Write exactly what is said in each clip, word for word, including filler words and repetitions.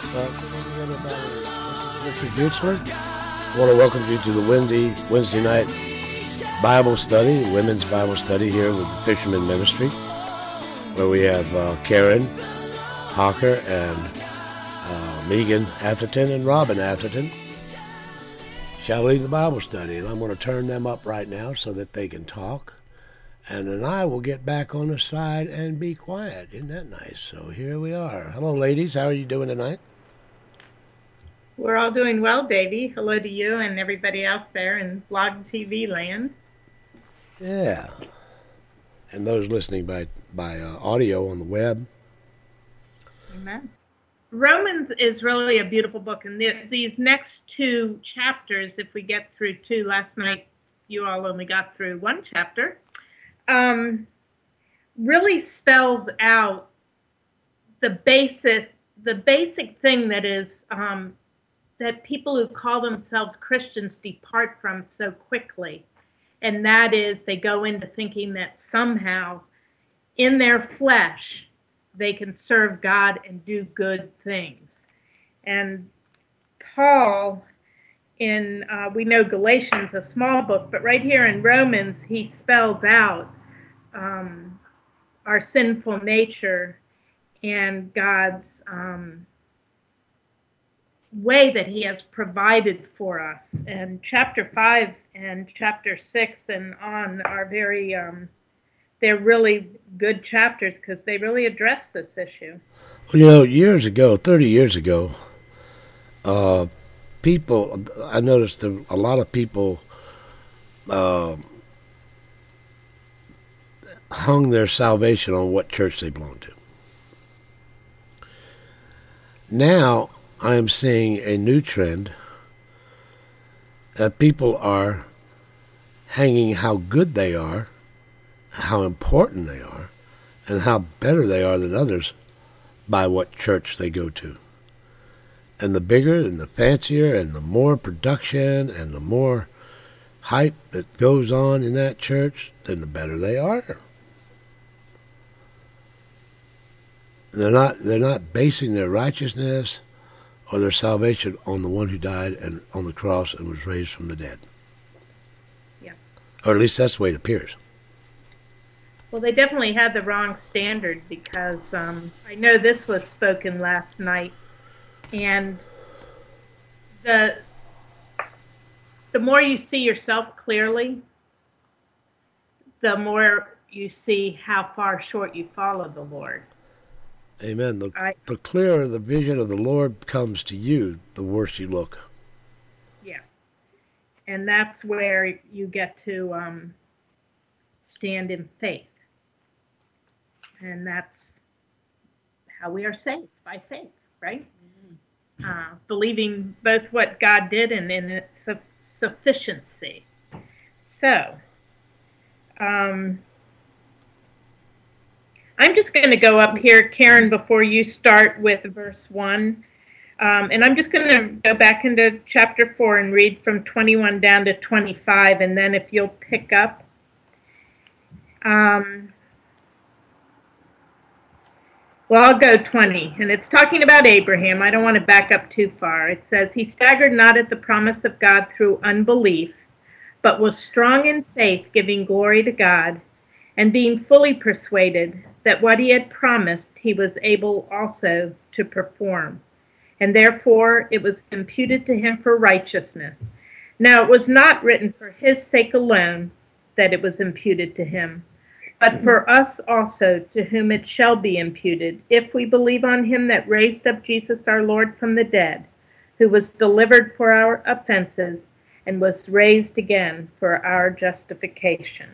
Mister Butzler. I want to welcome you to the Wednesday, Wednesday night Bible study, women's Bible study here with the Fisherman Ministry, where we have uh, Karen Hawker and uh, Megan Atherton and Robin Atherton shall lead the Bible study. And I'm going to turn them up right now so that they can talk. And then I will get back on the side and be quiet. Isn't that nice? So here we are. Hello, ladies. How are you doing tonight? We're all doing well, Davey. Hello to you and everybody else there in Blog T V land. Yeah. And those listening by, by uh, audio on the web. Amen. Romans is really a beautiful book. And the, these next two chapters, if we get through two, last night you all only got through one chapter, um, really spells out the basic, the basic thing that is um, that people who call themselves Christians depart from so quickly. And that is they go into thinking that somehow in their flesh they can serve God and do good things. And Paul, in, uh, we know Galatians, a small book, but right here in Romans, he spells out um, our sinful nature and God's um, way that he has provided for us. And chapter five and chapter six and on are very, um, they're really good chapters because they really address this issue. Well, you know, years ago, thirty years ago, uh, people, I noticed a lot of people uh, hung their salvation on what church they belonged to. Now, I am seeing a new trend that people are hanging how good they are, how important they are, and how better they are than others by what church they go to. And the bigger and the fancier and the more production and the more hype that goes on in that church, then the better they are. They're not, they're not basing their righteousness or their salvation on the one who died and on the cross and was raised from the dead. Yeah. Or at least that's the way it appears. Well, they definitely had the wrong standard because um, I know this was spoken last night, and the the more you see yourself clearly, the more you see how far short you fall of the Lord. Amen. The, I, the clearer the vision of the Lord comes to you, the worse you look. Yeah. And that's where you get to um, stand in faith. And that's how we are saved, by faith, right? Mm-hmm. Uh, believing both what God did and in its su- sufficiency. So, um, I'm just going to go up here, Karen, before you start with verse one. Um, and I'm just going to go back into chapter four and read from twenty-one down to twenty-five. And then if you'll pick up. Um, well, I'll go twenty. And it's talking about Abraham. I don't want to back up too far. It says, he staggered not at the promise of God through unbelief, but was strong in faith, giving glory to God, and being fully persuaded that what he had promised he was able also to perform. And therefore it was imputed to him for righteousness. Now it was not written for his sake alone that it was imputed to him, but for us also, to whom it shall be imputed, if we believe on him that raised up Jesus our Lord from the dead, who was delivered for our offenses and was raised again for our justification.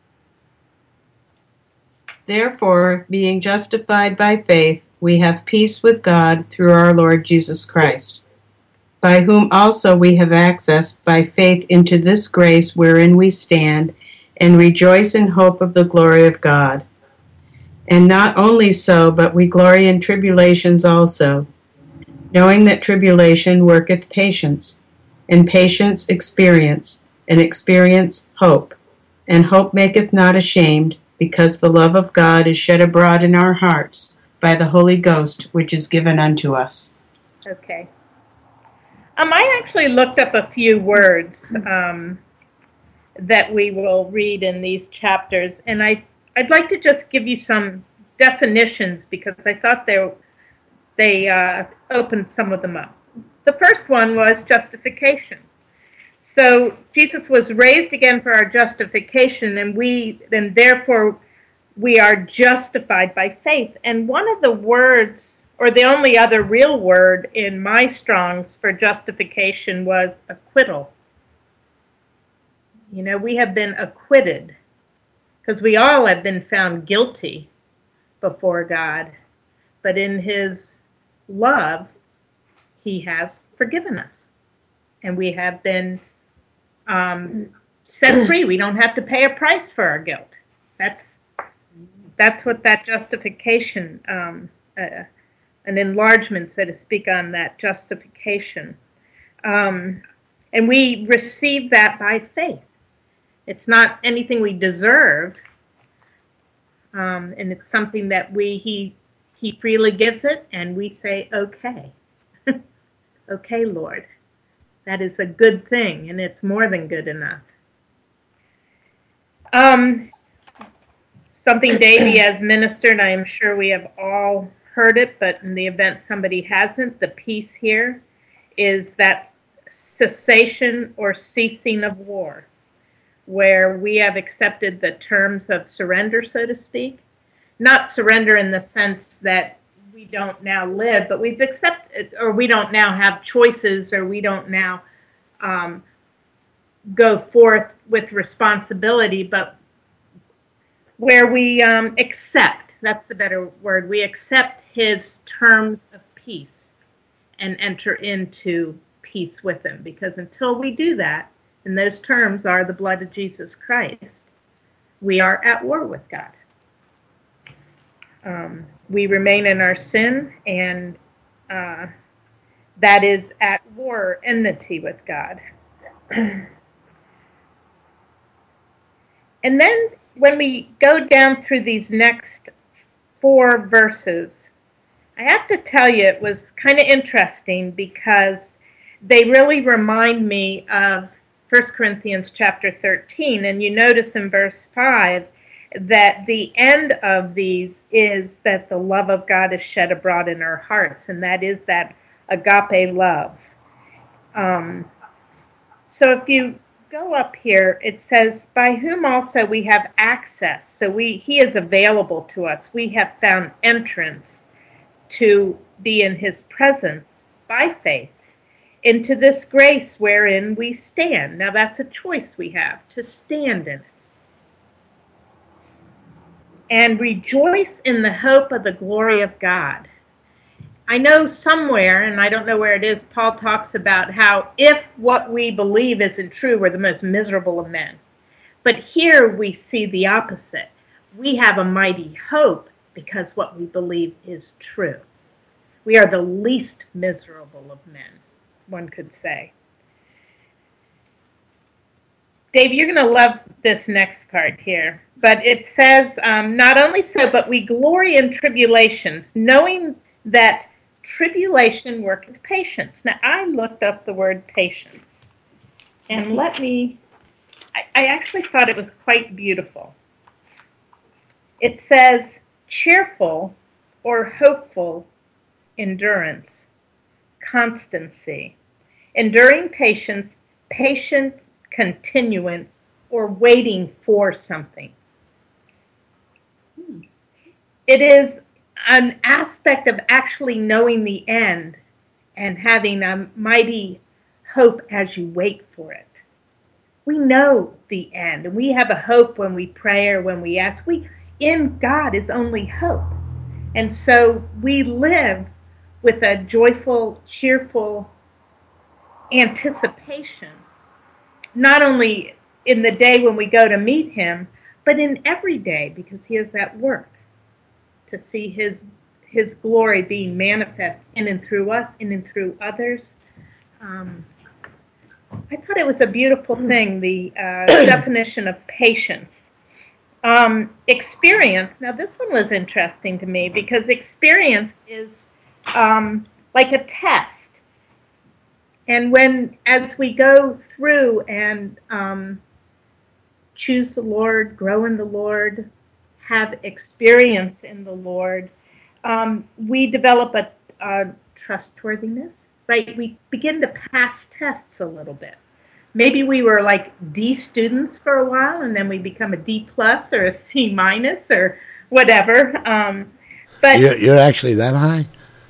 Therefore, being justified by faith, we have peace with God through our Lord Jesus Christ, by whom also we have access by faith into this grace wherein we stand, and rejoice in hope of the glory of God. And not only so, but we glory in tribulations also, knowing that tribulation worketh patience, and patience experience, and experience hope. And hope maketh not ashamed, because the love of God is shed abroad in our hearts by the Holy Ghost, which is given unto us. Okay. Um, I actually looked up a few words um, that we will read in these chapters, and I, I'd like to just give you some definitions because I thought they, they uh, opened some of them up. The first one was justification. So Jesus was raised again for our justification, and we, and therefore we are justified by faith. And one of the words, or the only other real word in my Strong's for justification, was acquittal. You know, we have been acquitted because we all have been found guilty before God. But in his love, he has forgiven us. And we have been um, set free. We don't have to pay a price for our guilt. That's that's what that justification, um, uh, an enlargement, so to speak, on that justification. Um, and we receive that by faith. It's not anything we deserve, um, and it's something that we he he freely gives it, and we say, okay, okay, Lord, that is a good thing, and it's more than good enough. Um, something Davey has ministered, I am sure we have all heard it, but in the event somebody hasn't, the peace here is that cessation or ceasing of war, where we have accepted the terms of surrender, so to speak. Not surrender in the sense that we don't now live, but we've accepted, or we don't now have choices, or we don't now um, go forth with responsibility, but where we um, accept, that's the better word, we accept his terms of peace and enter into peace with him. Because until we do that, and those terms are the blood of Jesus Christ, we are at war with God. Um, we remain in our sin, and uh, that is at war, enmity with God. And then when we go down through these next four verses, I have to tell you it was kind of interesting because they really remind me of First Corinthians chapter thirteen. And you notice in verse five that the end of these is that the love of God is shed abroad in our hearts, and that is that agape love. Um, so if you go up here, it says, by whom also we have access. So we he is available to us. We have found entrance to be in his presence by faith into this grace wherein we stand. Now that's a choice we have, to stand in it. And rejoice in the hope of the glory of God. I know somewhere, and I don't know where it is, Paul talks about how if what we believe isn't true, we're the most miserable of men. But here we see the opposite. We have a mighty hope because what we believe is true. We are the least miserable of men, one could say. Dave, you're going to love this next part here. But it says, um, not only so, but we glory in tribulations, knowing that tribulation worketh patience. Now, I looked up the word patience. And let me, I, I actually thought it was quite beautiful. It says, cheerful or hopeful endurance, constancy, enduring patience, patient continuance, or waiting for something. It is an aspect of actually knowing the end and having a mighty hope as you wait for it. We know the end, and we have a hope when we pray or when we ask. We, in God is only hope. And so we live with a joyful, cheerful anticipation, not only in the day when we go to meet him, but in every day, because he is at work to see his his glory being manifest in and through us, in and through others. Um, I thought it was a beautiful thing, the uh, definition of patience. Um, experience, now this one was interesting to me because experience is um, like a test. And when, as we go through and um, choose the Lord, grow in the Lord, have experience in the Lord, um, we develop a, a trustworthiness, right? We begin to pass tests a little bit. Maybe we were like D students for a while, and then we become a D plus or a C minus or whatever. Um, but you're, you're actually that high?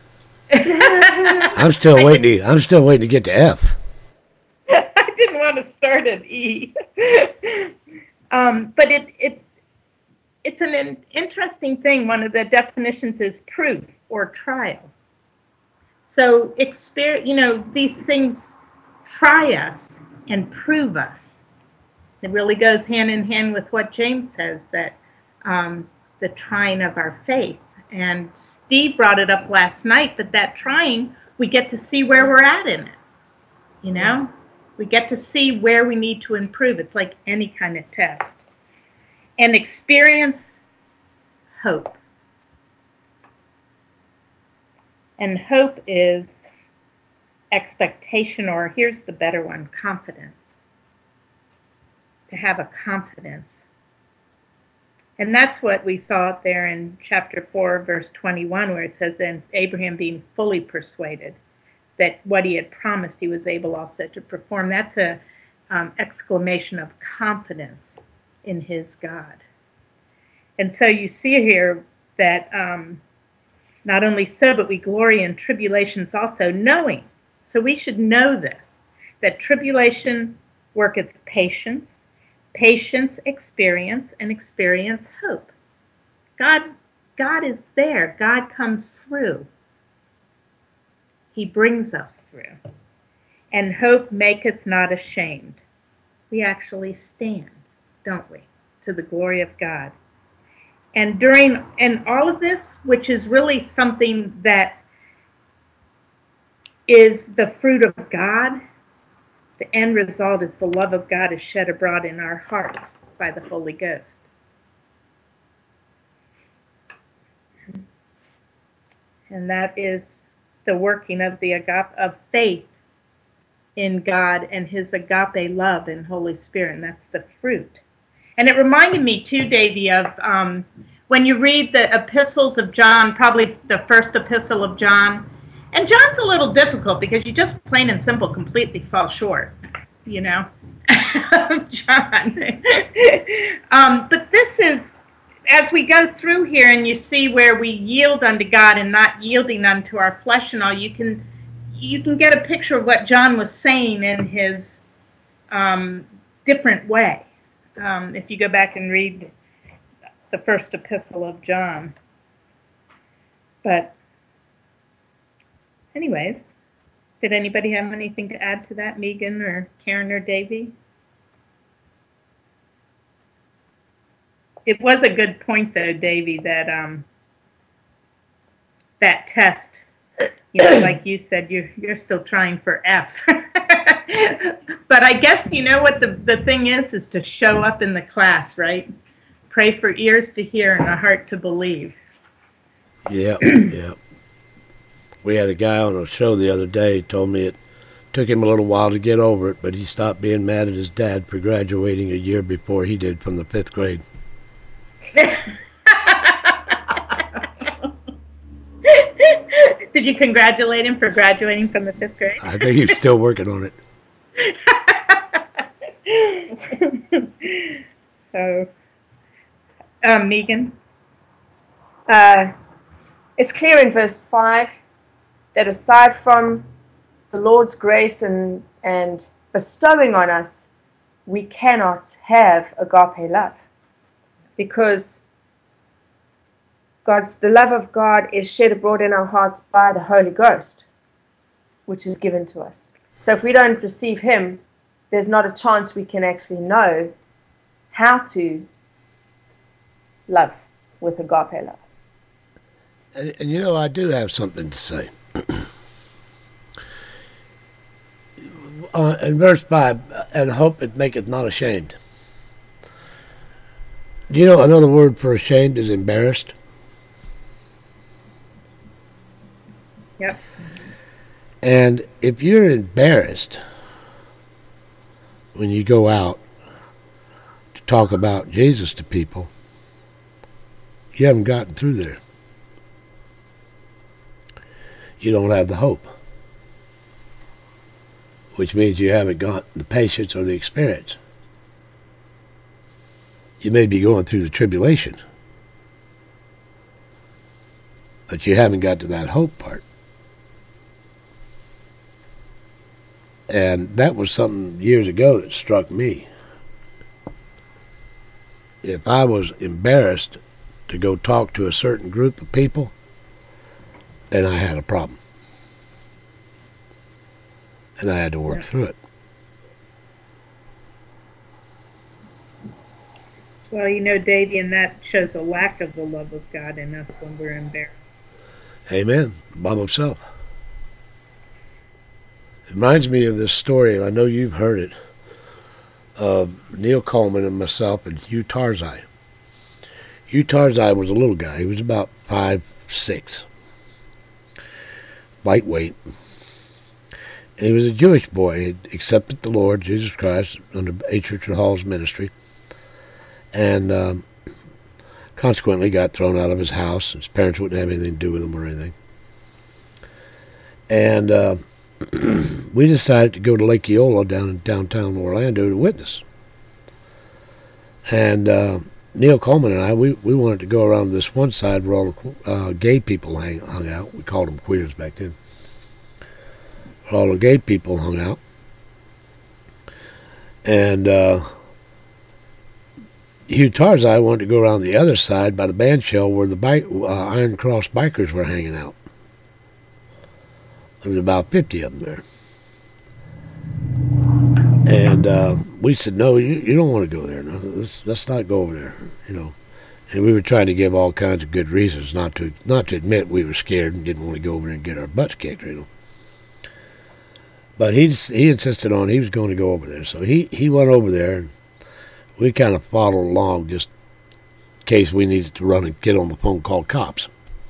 I'm still waiting. To, I'm still waiting to get to F. I didn't want to start at E. um, but it it it's an in, interesting thing. One of the definitions is proof or trial. So, exper- you know, these things try us and prove us. It really goes hand in hand with what James says, that um, the trying of our faith. And Steve brought it up last night, that that trying, we get to see where we're at in it. You know, we get to see where we need to improve. It's like any kind of test. And experience hope. And hope is expectation, or here's the better one, confidence. To have a confidence. And that's what we saw there in chapter four, verse twenty-one, where it says, "And Abraham being fully persuaded that what he had promised he was able also to perform." That's a um, exclamation of confidence in his God. And so you see here that um, not only so, but we glory in tribulations also, knowing. So we should know this, that tribulation worketh patience, patience experience, and experience hope. God, God is there. God comes through. He brings us through. And hope maketh not ashamed. We actually stand, don't we, to the glory of God. And during, and all of this, which is really something that is the fruit of God, the end result is the love of God is shed abroad in our hearts by the Holy Ghost. And that is the working of the agape of faith in God and his agape love in Holy Spirit, and that's the fruit. And it reminded me too, Davy, of um, when you read the epistles of John, probably the first epistle of John. And John's a little difficult because you just plain and simple completely fall short, you know, of John. um, but this is, as we go through here and you see where we yield unto God and not yielding unto our flesh and all, you can you can get a picture of what John was saying in his um, different way. Um, if you go back and read the first epistle of John. But anyways, did anybody have anything to add to that, Megan or Karen or Davy? It was a good point, though, Davy, that um, that test, you know, like you said, you're, you're still trying for F. But I guess, you know what the, the thing is, is to show up in the class, right? Pray for ears to hear and a heart to believe. Yeah, yeah. We had a guy on a show the other day told me it took him a little while to get over it, but he stopped being mad at his dad for graduating a year before he did from the fifth grade. Did you congratulate him for graduating from the fifth grade? I think he's still working on it. So, um, Megan? Uh, it's clear in verse five that aside from the Lord's grace and, and bestowing on us, we cannot have agape love. Because God's the love of God is shed abroad in our hearts by the Holy Ghost, which is given to us. So if we don't receive him, there's not a chance we can actually know how to love with agape love. And, and you know, I do have something to say. uh, in verse five, and hope it maketh not ashamed. Do you know another word for ashamed is embarrassed? Yep. And if you're embarrassed when you go out to talk about Jesus to people, you haven't gotten through there. You don't have the hope, which means you haven't got the patience or the experience. You may be going through the tribulation, but you haven't got to that hope part. And that was something years ago that struck me. If I was embarrassed to go talk to a certain group of people, then I had a problem. And I had to work yeah. through it. Well, you know, Davey, and that shows a lack of the love of God in us when we're embarrassed. Amen. Bob himself. It reminds me of this story, and I know you've heard it, of Neil Coleman and myself and Hugh Tarzai. Hugh Tarzai was a little guy. He was about five, six. Lightweight. And he was a Jewish boy. He accepted the Lord Jesus Christ under H. Richard Hall's ministry. And um, consequently got thrown out of his house. His parents wouldn't have anything to do with him or anything. And uh, we decided to go to Lake Eola down in downtown Orlando to witness. And uh, Neil Coleman and I, we, we wanted to go around to this one side where all the uh, gay people hang, hung out. We called them queers back then. Where all the gay people hung out. And uh, Hugh Tarzai wanted to go around the other side by the band shell where the bike, uh, Iron Cross bikers were hanging out. There was about fifty of them there. And uh, we said, no, you, you don't want to go there. No, let's, let's not go over there, you know. And we were trying to give all kinds of good reasons not to not to admit we were scared and didn't want to go over there and get our butts kicked, you know. But he he insisted on he was going to go over there. So he, he went over there, and we kind of followed along just in case we needed to run and get on the phone and call cops.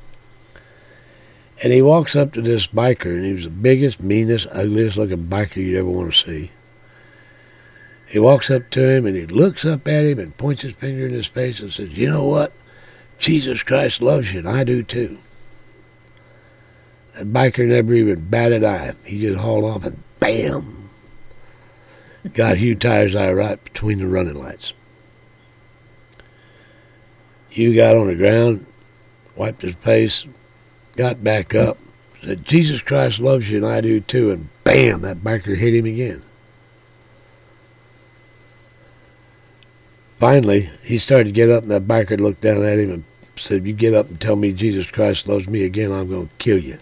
And he walks up to this biker, and he was the biggest, meanest, ugliest looking biker you'd ever want to see. He walks up to him, and he looks up at him and points his finger in his face and says, you know what? Jesus Christ loves you, and I do too. That biker never even batted an eye. He just hauled off and bam! Got Hugh Tarzai right between the running lights. Hugh got on the ground, wiped his face, got back up, said, Jesus Christ loves you and I do too, and bam, that biker hit him again. Finally, he started to get up, and that biker looked down at him and said, if you get up and tell me Jesus Christ loves me again, I'm going to kill you.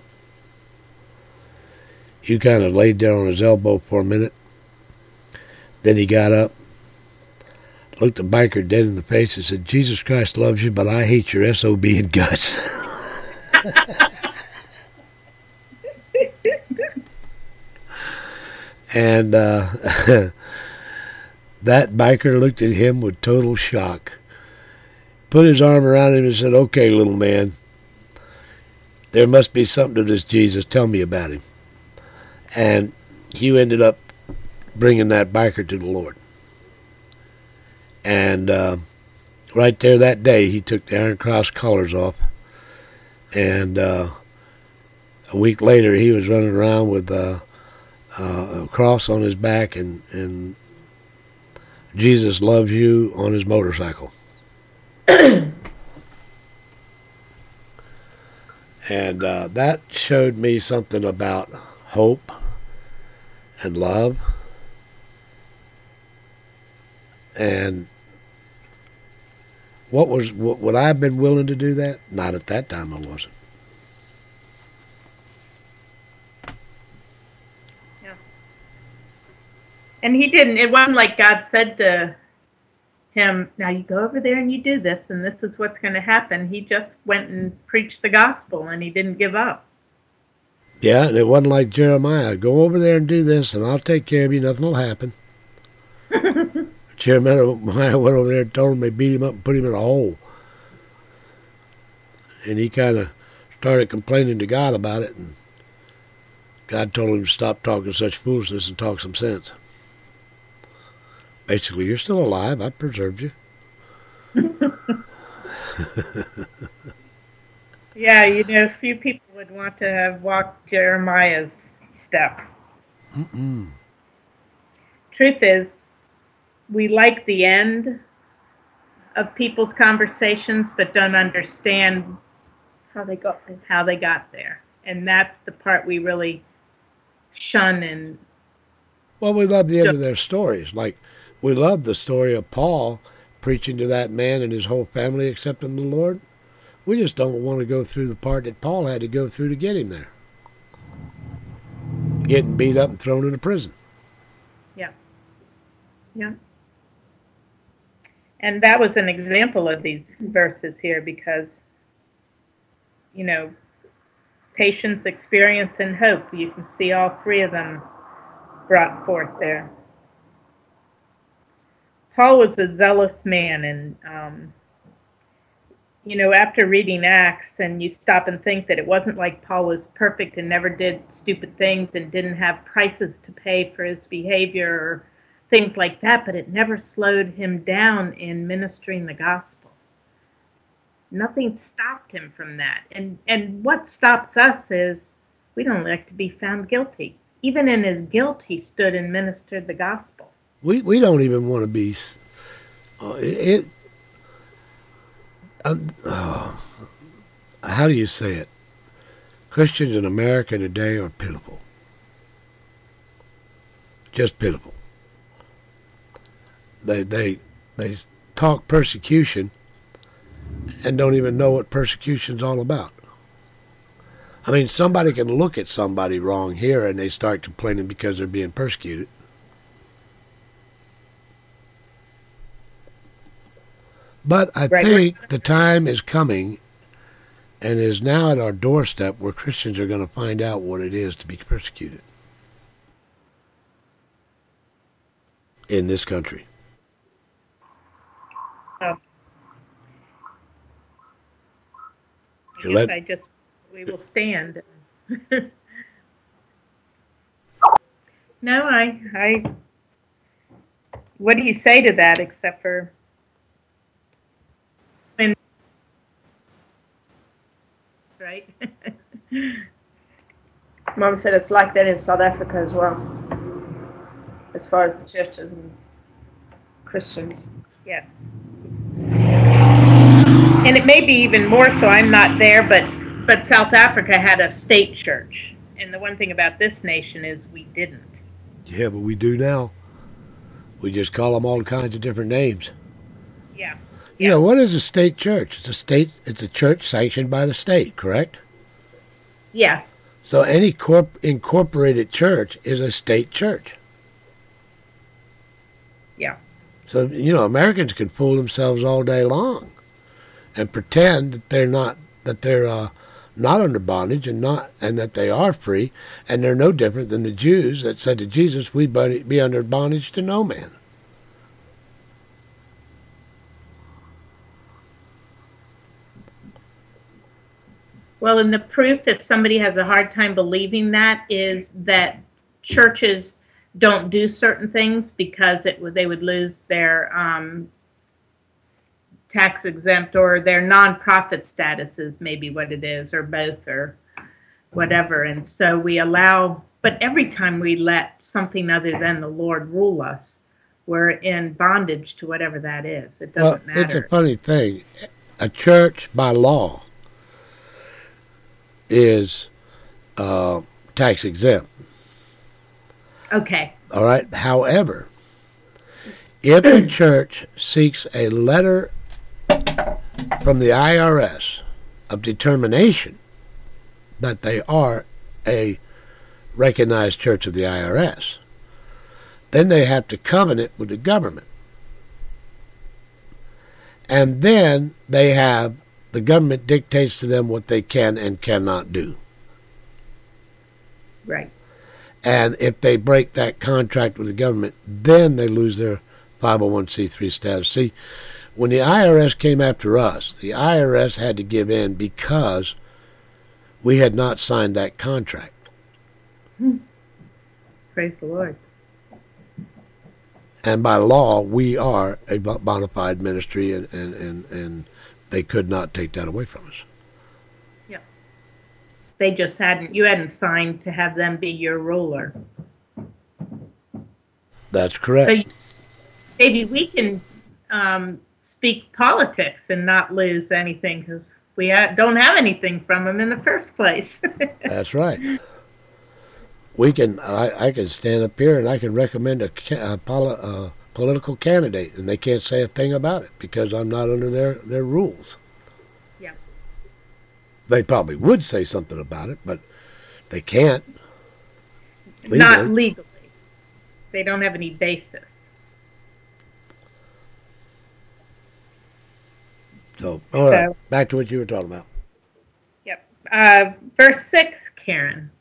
Hugh kind of laid there on his elbow for a minute. Then he got up, looked the biker dead in the face and said, Jesus Christ loves you, but I hate your S O B and guts. And uh, that biker looked at him with total shock, put his arm around him and said, okay, little man, there must be something to this Jesus. Tell me about him. And Hugh ended up bringing that biker to the Lord. And uh, right there that day, he took the Iron Cross colors off. And uh, a week later, he was running around with uh, uh, a cross on his back and, and Jesus loves you on his motorcycle. And uh, that showed me something about hope and love. And what was what, would I have been willing to do that? Not at that time, I wasn't. Yeah. And he didn't. It wasn't like God said to him, now you go over there and you do this, and this is what's going to happen. He just went and preached the gospel, and he didn't give up. Yeah, and it wasn't like Jeremiah, go over there and do this, and I'll take care of you, nothing will happen. Jeremiah went over there and told him they beat him up and put him in a hole. And he kind of started complaining to God about it. And God told him to stop talking such foolishness and talk some sense. Basically, you're still alive. I preserved you. Yeah, you know, few people would want to have walked Jeremiah's steps. Mm-mm. Truth is, we like the end of people's conversations, but don't understand How they got there. how they got there. And that's the part we really shun. And Well, we love the end of their stories. Like, we love the story of Paul preaching to that man and his whole family accepting the Lord. We just don't want to go through the part that Paul had to go through to get him there. Getting beat up and thrown into prison. yeah, yeah. And that was an example of these verses here because, you know, patience, experience, and hope. You can see all three of them brought forth there. Paul was a zealous man, and, um, you know, after reading Acts, and you stop and think that it wasn't like Paul was perfect and never did stupid things and didn't have prices to pay for his behavior or things like that, but it never slowed him down in ministering the gospel. Nothing stopped him from that. And and what stops us is we don't like to be found guilty. Even in his guilt, he stood and ministered the gospel. We we don't even want to be. Uh, it. Uh, oh, how do you say it? Christians in America today are pitiful. Just pitiful. They they they talk persecution and don't even know what persecution's all about. I mean, somebody can look at somebody wrong here and they start complaining because they're being persecuted. But I Right. think the time is coming and is now at our doorstep where Christians are going to find out what it is to be persecuted in this country. Oh. You Yes, let- I just, we will stand. No, I, I, what do you say to that except for, when, right? Mom said it's like that in South Africa as well, as far as the churches and Christians. Yes. And it may be even more so, I'm not there, but, but South Africa had a state church. And the one thing about this nation is we didn't. Yeah, but we do now. We just call them all kinds of different names. Yeah. You know, what is a state church? It's a state. It's a church sanctioned by the state, correct? Yes. So any corp incorporated church is a state church. Yeah. So, you know, Americans can fool themselves all day long and pretend that they're not, that they're uh, not under bondage and not, and that they are free, and they're no different than the Jews that said to Jesus, "We be under bondage to no man." Well, and the proof if somebody has a hard time believing that is that churches don't do certain things because it would, they would lose their um, tax exempt or their nonprofit status is maybe what it is, or both, or whatever. And so we allow, but every time we let something other than the Lord rule us, we're in bondage to whatever that is. It doesn't Well, matter. it's a funny thing. A church, by law, is uh, tax exempt. Okay. All right. However, if a church seeks a letter from the I R S of determination that they are a recognized church of the I R S, then they have to covenant with the government. And then they have, the government dictates to them what they can and cannot do. Right. And if they break that contract with the government, then they lose their five oh one c three status. See, when the I R S came after us, the I R S had to give in because we had not signed that contract. Praise the Lord. And by law, we are a bona fide ministry, and, and, and, and they could not take that away from us. Yeah. They just hadn't, you hadn't signed to have them be your ruler. That's correct. So maybe we can um, speak politics and not lose anything because we ha- don't have anything from them in the first place. That's right. We can. I, I can stand up here and I can recommend a, a, poli- a political candidate, and they can't say a thing about it because I'm not under their, their rules. Yeah. They probably would say something about it, but they can't. Legally. Not legally. They don't have any basis. So, all right, So, back to what you were talking about. Yep. Uh, verse six, Karen.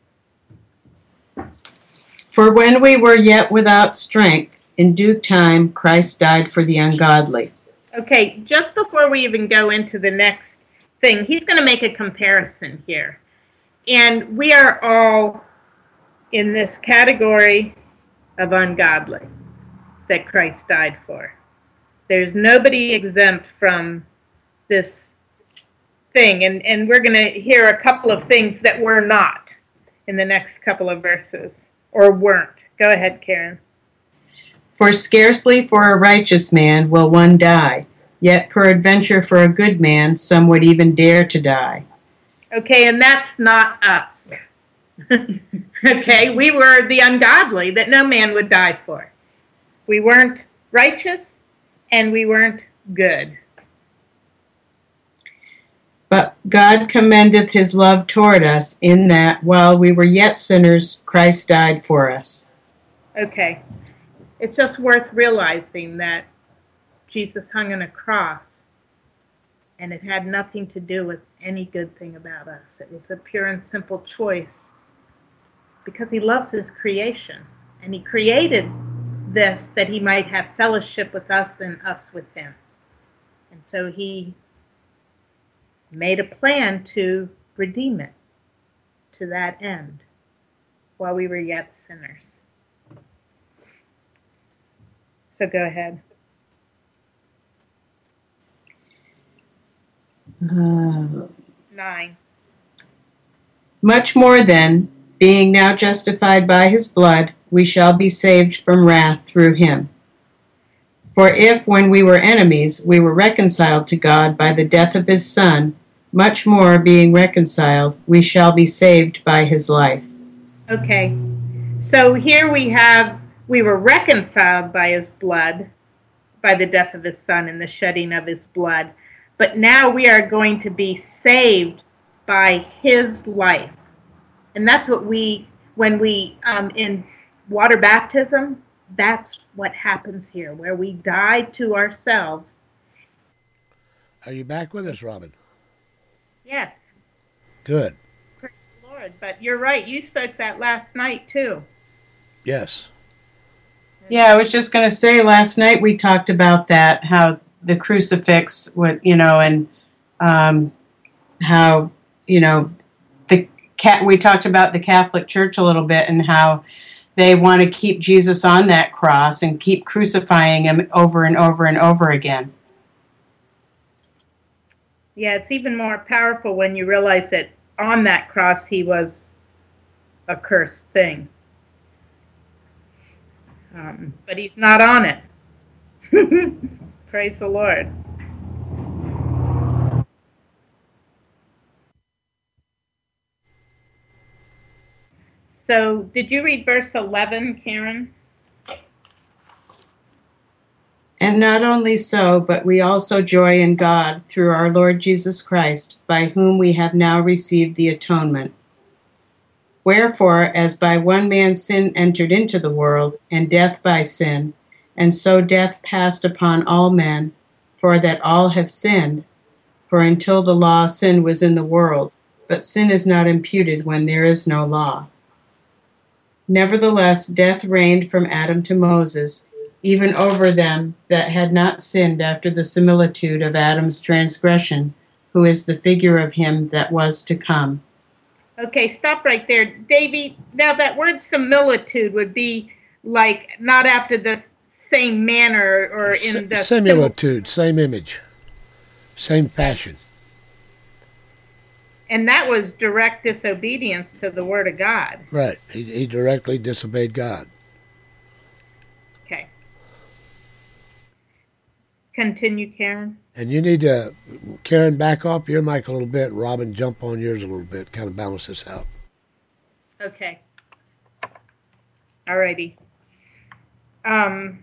For when we were yet without strength, in due time Christ died for the ungodly. Okay, just before we even go into the next thing, he's going to make a comparison here. And we are all in this category of ungodly that Christ died for. There's nobody exempt from this thing. And, and we're going to hear a couple of things that we're not in the next couple of verses, or weren't. Go ahead, Karen. For scarcely for a righteous man will one die, yet peradventure for a good man some would even dare to die. Okay, and that's not us. Okay, we were the ungodly that no man would die for. We weren't righteous, and we weren't good. But God commendeth his love toward us, in that, while we were yet sinners, Christ died for us. Okay, it's just worth realizing that Jesus hung on a cross, and it had nothing to do with any good thing about us. It was a pure and simple choice because he loves his creation, and he created this that he might have fellowship with us and us with him. And so he made a plan to redeem it to that end while we were yet sinners. So go ahead. Uh, Nine. Much more then, being now justified by his blood, we shall be saved from wrath through him. For if, when we were enemies, we were reconciled to God by the death of his Son, much more, being reconciled, we shall be saved by his life. Okay, so here we have, we were reconciled by his blood, by the death of his Son and the shedding of his blood, but now we are going to be saved by his life. And that's what we, when we, um, in water baptism, that's what happens here, where we die to ourselves. Are you back with us, Robin? Yes. Good. Praise the Lord. But you're right, you spoke that last night too. Yes. Yeah, I was just going to say, last night we talked about that, how the crucifix, would, you know, and um, how, you know, the cat. we talked about the Catholic Church a little bit and how they want to keep Jesus on that cross and keep crucifying him over and over and over again. Yeah, it's even more powerful when you realize that on that cross he was a cursed thing. Um, but he's not on it. Praise the Lord. So, did you read verse eleven, Karen? And not only so, but we also joy in God through our Lord Jesus Christ, by whom we have now received the atonement. Wherefore, as by one man sin entered into the world, and death by sin, and so death passed upon all men, for that all have sinned. For until the law, sin was in the world, but sin is not imputed when there is no law. Nevertheless, death reigned from Adam to Moses, even over them that had not sinned after the similitude of Adam's transgression, who is the figure of him that was to come. Okay, stop right there. Davy, now that word similitude would be like not after the same manner or in the... Similitude, same image, same fashion. And that was direct disobedience to the word of God. Right. He, he directly disobeyed God. Okay. Continue, Karen. And you need to, Karen, back off your mic a little bit. Robin, jump on yours a little bit. Kind of balance this out. Okay. Alrighty. Um,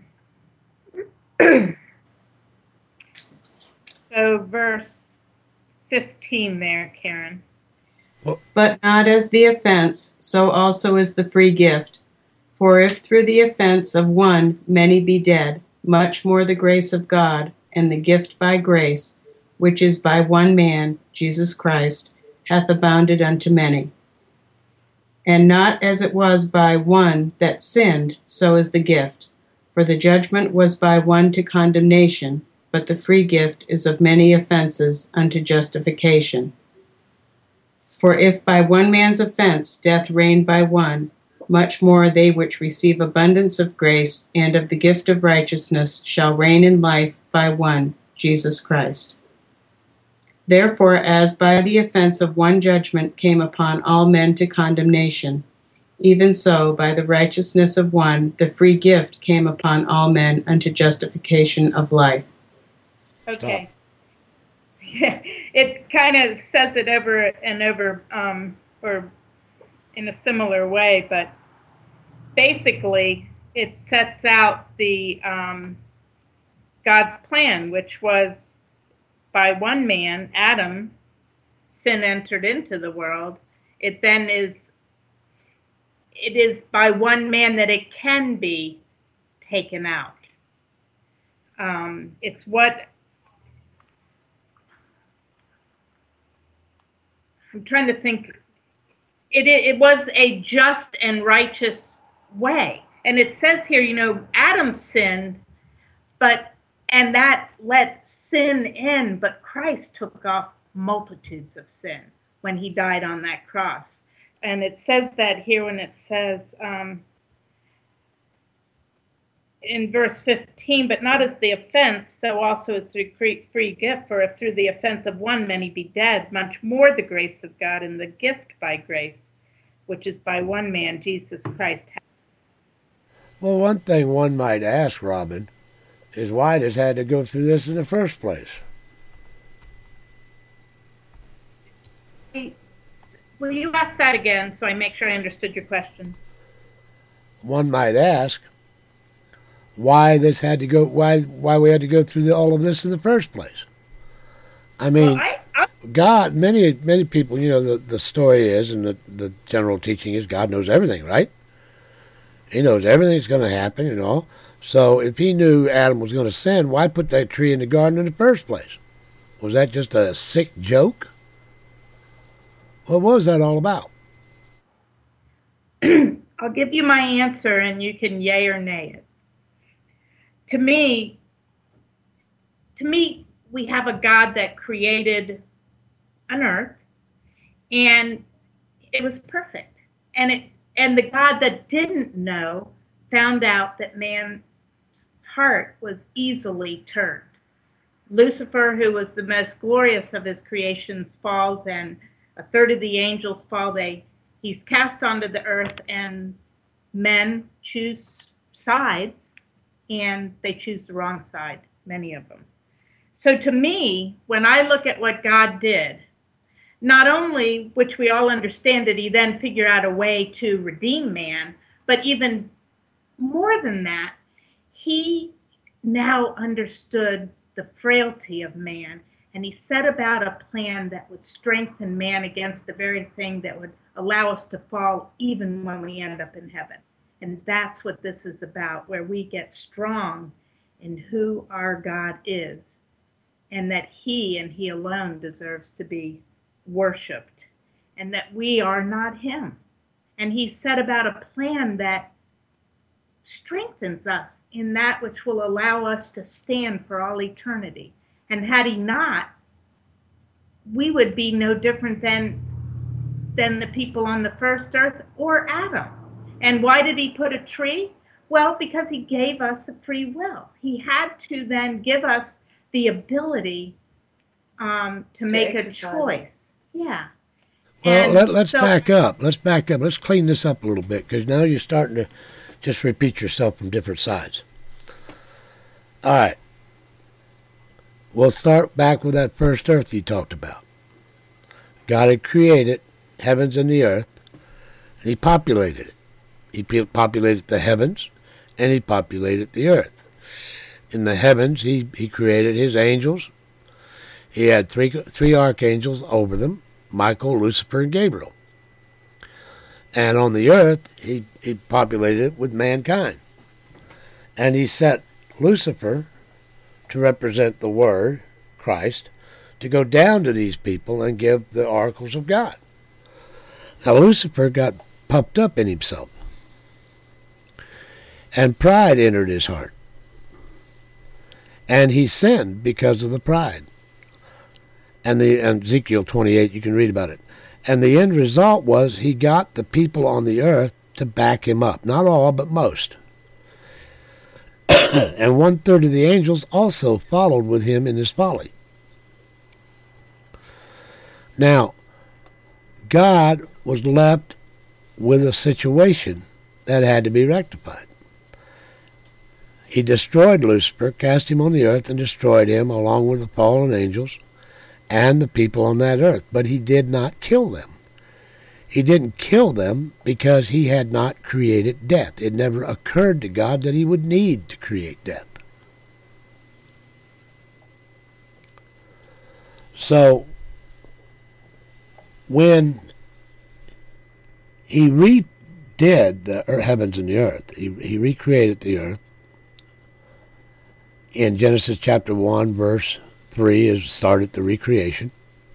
so verse fifteen there, Karen. But not as the offense, so also is the free gift. For if through the offense of one many be dead, much more the grace of God, and the gift by grace, which is by one man, Jesus Christ, hath abounded unto many. And not as it was by one that sinned, so is the gift. For the judgment was by one to condemnation, but the free gift is of many offenses unto justification. For if by one man's offense death reigned by one, much more they which receive abundance of grace and of the gift of righteousness shall reign in life by one, Jesus Christ. Therefore, as by the offense of one judgment came upon all men to condemnation, even so by the righteousness of one the free gift came upon all men unto justification of life. Okay. Yeah, it kind of says it over and over, um, or in a similar way, but basically it sets out the um, God's plan, which was by one man, Adam, sin entered into the world. It then is, it is by one man that it can be taken out. Um, it's what I'm trying to think. It, it it was a just and righteous way. And it says here, you know, Adam sinned, but, and that let sin in, but Christ took off multitudes of sin when he died on that cross. And it says that here when it says, um, in verse fifteen, but not as the offense, so also is the free gift. For if through the offense of one many be dead, much more the grace of God and the gift by grace, which is by one man, Jesus Christ. Well, one thing one might ask, Robin, is why this had to go through this in the first place. Will you ask that again so I make sure I understood your question? One might ask why this had to go, why why we had to go through the, all of this in the first place. I mean, well, I, I, God, many many people, you know, the, the story is, and the, the general teaching is, God knows everything, right? He knows everything that's going to happen, you know. So if he knew Adam was going to sin, why put that tree in the garden in the first place? Was that just a sick joke? Well, what was that all about? I'll give you my answer and you can yay or nay it. To me, to me, we have a God that created an earth, and it was perfect. And it and the God that didn't know found out that man's heart was easily turned. Lucifer, who was the most glorious of his creations, falls, and a third of the angels fall. They he's cast onto the earth, and men choose sides. And they choose the wrong side, many of them. So to me, when I look at what God did, not only, which we all understand, did he then figure out a way to redeem man, but even more than that, he now understood the frailty of man, and he set about a plan that would strengthen man against the very thing that would allow us to fall even when we end up in heaven. And that's what this is about, where we get strong in who our God is, and that he and he alone deserves to be worshiped, and that we are not him. And he set about a plan that strengthens us in that which will allow us to stand for all eternity. And had he not, we would be no different than than the people on the first earth or Adam. And why did he put a tree? Well, because he gave us a free will. He had to then give us the ability um, to, to make exercise. a choice. Yeah. Well, let, let's so, back up. Let's back up. Let's clean this up a little bit, because now you're starting to just repeat yourself from different sides. All right. We'll start back with that first earth you talked about. God had created heavens and the earth, and he populated it. He populated the heavens, and he populated the earth. In the heavens, he, he created his angels. He had three three archangels over them, Michael, Lucifer, and Gabriel. And on the earth, he, he populated it with mankind. And he set Lucifer to represent the Word, Christ, to go down to these people and give the oracles of God. Now, Lucifer got puffed up in himself, and pride entered his heart. And he sinned because of the pride. And the and Ezekiel twenty-eight, you can read about it. And the end result was he got the people on the earth to back him up. Not all, but most. And one-third of the angels also followed with him in his folly. Now, God was left with a situation that had to be rectified. He destroyed Lucifer, cast him on the earth, and destroyed him along with the fallen angels and the people on that earth. But he did not kill them. He didn't kill them because he had not created death. It never occurred to God that he would need to create death. So, when he redid the heavens and the earth, he, he recreated the earth, in Genesis chapter one, verse three, is started the recreation.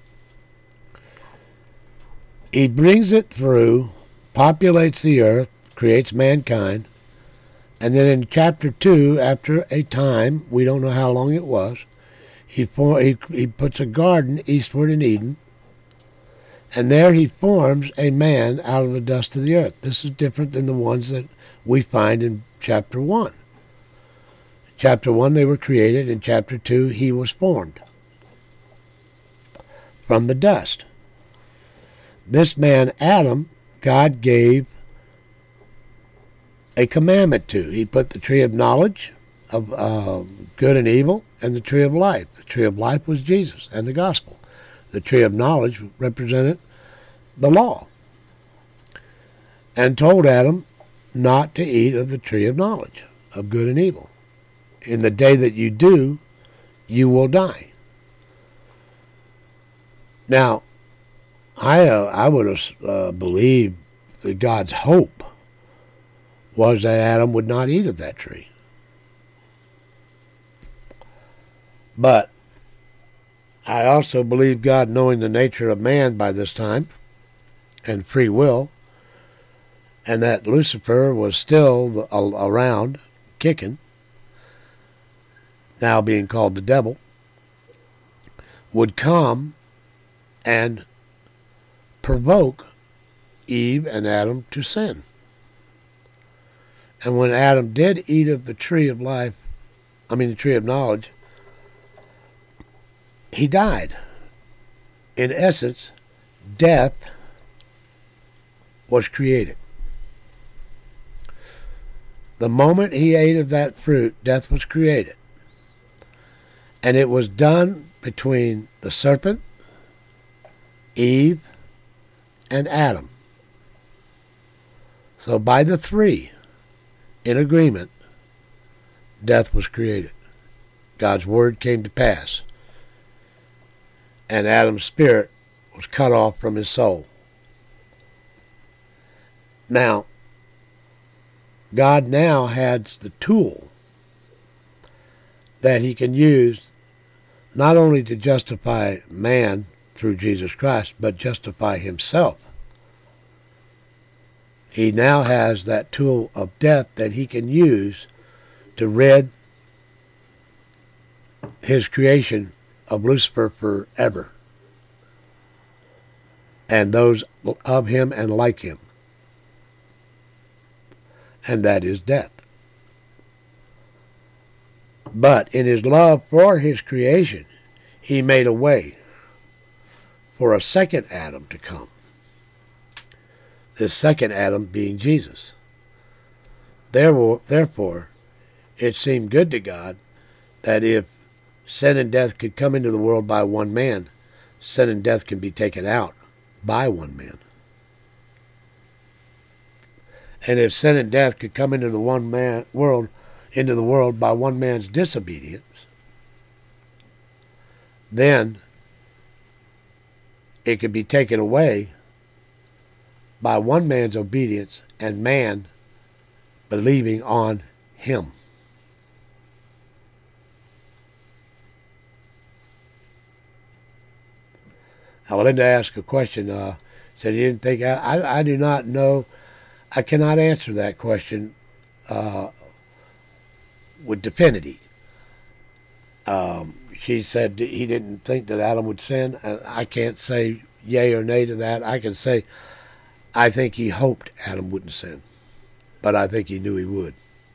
He brings it through, populates the earth, creates mankind, and then in chapter two, after a time, we don't know how long it was, he, for, he, he puts a garden eastward in Eden, and there he forms a man out of the dust of the earth. This is different than the ones that we find in chapter one. Chapter one, they were created. In chapter two, he was formed from the dust. This man, Adam, God gave a commandment to. He put the tree of knowledge of uh, good and evil and the tree of life. The tree of life was Jesus and the gospel. The tree of knowledge represented the law, and told Adam not to eat of the tree of knowledge of good and evil. In the day that you do, you will die. Now, I uh, I would have uh, believed that God's hope was that Adam would not eat of that tree. But I also believe God, knowing the nature of man by this time, and free will, and that Lucifer was still around, kicking, now being called the devil, would come and provoke Eve and Adam to sin. And when Adam did eat of the tree of life, I mean the tree of knowledge, he died. In essence, death was created. The moment he ate of that fruit, death was created. And it was done between the serpent, Eve, and Adam. So by the three, in agreement, death was created. God's word came to pass. And Adam's spirit was cut off from his soul. Now, God now has the tool that he can use not only to justify man through Jesus Christ, but justify himself. He now has that tool of death that he can use to rid his creation of Lucifer forever. and those of him and like him. And that is death. But in his love for his creation, he made a way for a second Adam to come. This second Adam being Jesus. Therefore, therefore, it seemed good to God that if sin and death could come into the world by one man, sin and death can be taken out by one man. And if sin and death could come into the one man world, into the world by one man's disobedience, then it could be taken away by one man's obedience and man believing on him. Now, Linda asked a question. Uh, said he didn't think. I, I, I do not know. I cannot answer that question uh, with definity. Um, she said he didn't think that Adam would sin, and I can't say yay or nay to that. I can say I think he hoped Adam wouldn't sin, but I think he knew he would.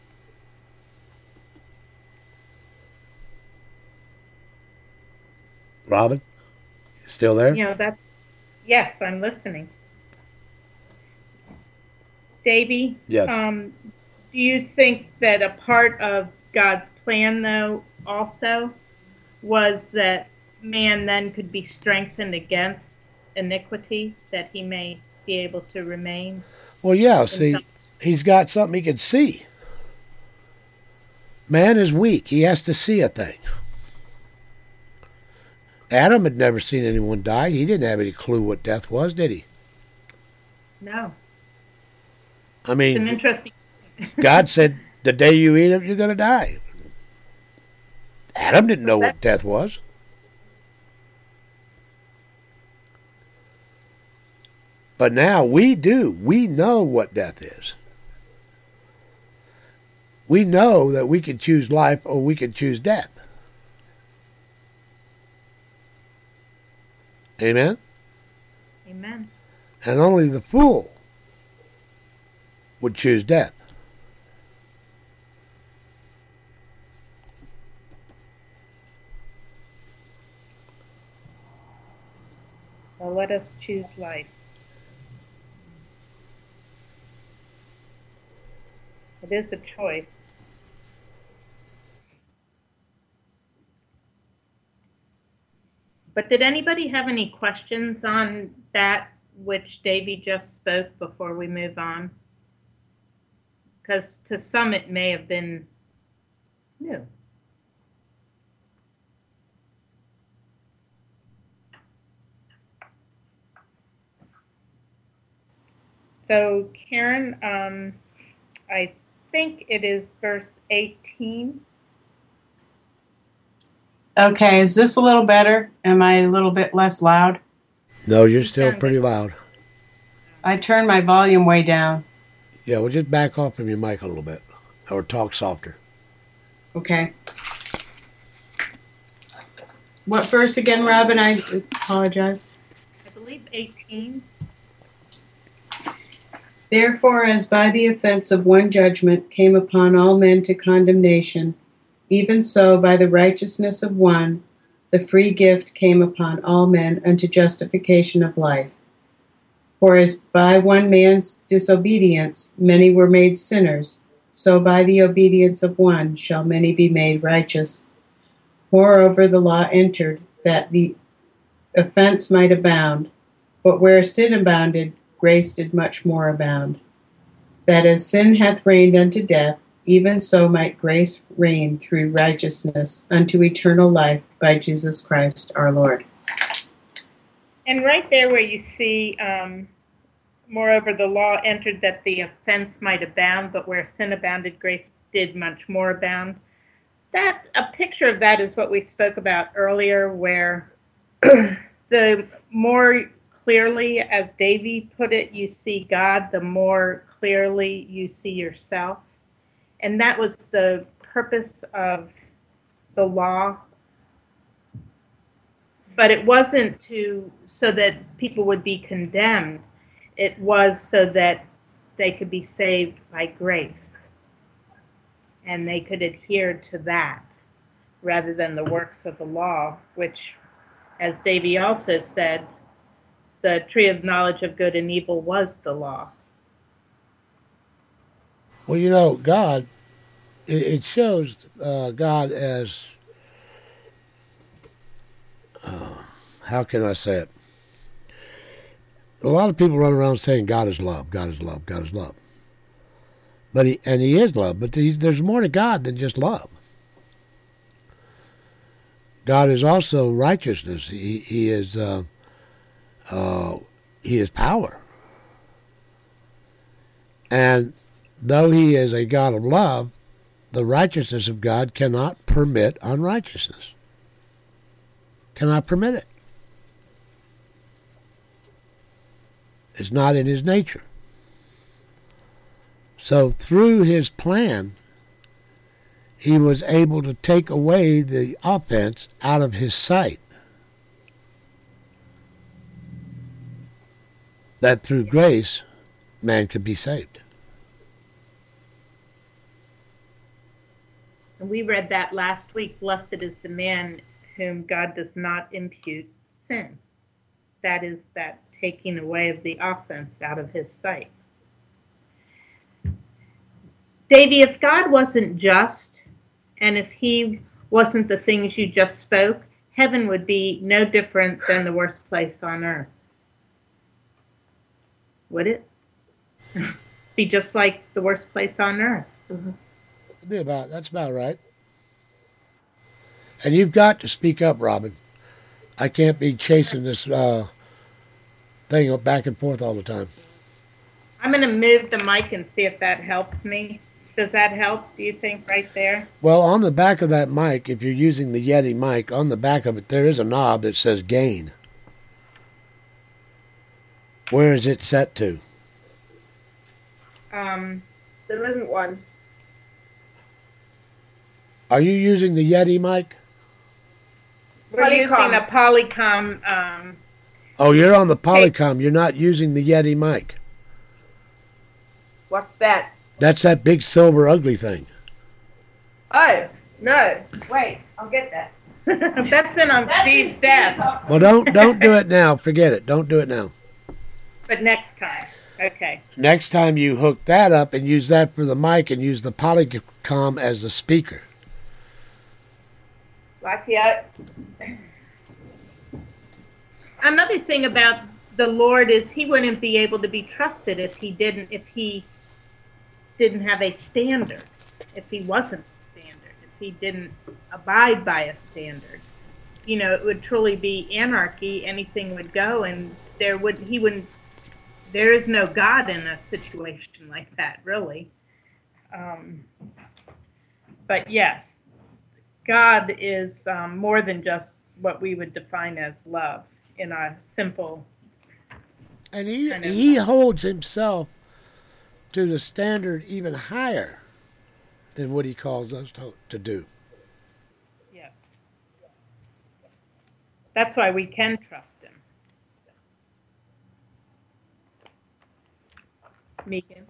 Robin, still there? You know, that's, yes, I'm listening. Davy, yes. um, do you think that a part of God's plan, though, also was that man then could be strengthened against iniquity, that he may be able to remain? Well, yeah, see, some- he's got something he can see. Man is weak. He has to see a thing. Adam had never seen anyone die. He didn't have any clue what death was, did he? No. I mean, it's an interesting. God said, the day you eat it, you're going to die. Adam didn't know what death was. But now we do. We know what death is. We know that we can choose life or we can choose death. Amen? Amen. And only the fool would choose death. So let us choose life. It is a choice. But did anybody have any questions on that which Davy just spoke before we move on? Because to some it may have been new. So Karen, um, I think it is verse eighteen. Okay, is this a little better? Am I a little bit less loud? No, you're still pretty loud. I turned my volume way down. Yeah, well, just back off from your mic a little bit, or talk softer. Okay. What verse again, Robin? I apologize. I believe eighteen. Therefore, as by the offense of one judgment came upon all men to condemnation, even so by the righteousness of one, the free gift came upon all men unto justification of life. For as by one man's disobedience many were made sinners, so by the obedience of one shall many be made righteous. Moreover, the law entered, that the offense might abound, but where sin abounded, grace did much more abound. That as sin hath reigned unto death, even so might grace reign through righteousness unto eternal life by Jesus Christ our Lord. And right there where you see, um, moreover, the law entered that the offense might abound, but where sin abounded, grace did much more abound. That, a picture of that is what we spoke about earlier, where the more clearly, as Davy put it, you see God, the more clearly you see yourself. And that was the purpose of the law. But it wasn't to so that people would be condemned. It was so that they could be saved by grace. And they could adhere to that rather than the works of the law, which, as Davy also said, the tree of knowledge of good and evil was the law. Well, you know, God, it, it shows uh, God as, uh, how can I say it? A lot of people run around saying God is love, God is love, God is love. But he, and he is love, but there's more to God than just love. God is also righteousness. He, he is uh, uh, he is power. And though he is a God of love, the righteousness of God cannot permit unrighteousness. Cannot permit it. It's not in his nature. So through his plan, he was able to take away the offense out of his sight. That through grace, man could be saved. We read that last week. Blessed is the man whom God does not impute sin. That is that taking away of the offense out of his sight. Davy, if God wasn't just, and if he wasn't the things you just spoke, heaven would be no different than the worst place on earth. Would it? Be just like the worst place on earth. Mm-hmm. It'd be about, that's about right. And you've got to speak up, Robin. I can't be chasing this uh, thing back and forth all the time. I'm going to move the mic and see if that helps me. Does that help, do you think, right there? Well, on the back of that mic, if you're using the Yeti mic, on the back of it, there is a knob that says gain. Where is it set to? Um, there isn't one. Are you using the Yeti mic? We're Polycom. using a Polycom. Um, oh, you're on the Polycom. You're not using the Yeti mic. What's that? That's that big silver ugly thing. Oh, no. Wait, I'll get that. That's in on That's Steve's desk. Well, don't don't do it now. Forget it. Don't do it now. But next time. Okay. Next time you hook that up and use that for the mic and use the Polycom as the speaker. Watch out. Another thing about the Lord is he wouldn't be able to be trusted if he didn't if he didn't have a standard, if he wasn't a standard, if he didn't abide by a standard. You know, it would truly be anarchy. Anything would go, and there would he wouldn't. There is no God in a situation like that, really. Um, but yes, God is um, more than just what we would define as love in a simple. And he kind of he holds himself to the standard even higher than what he calls us to, to do. Yeah. That's why we can trust him. Megan?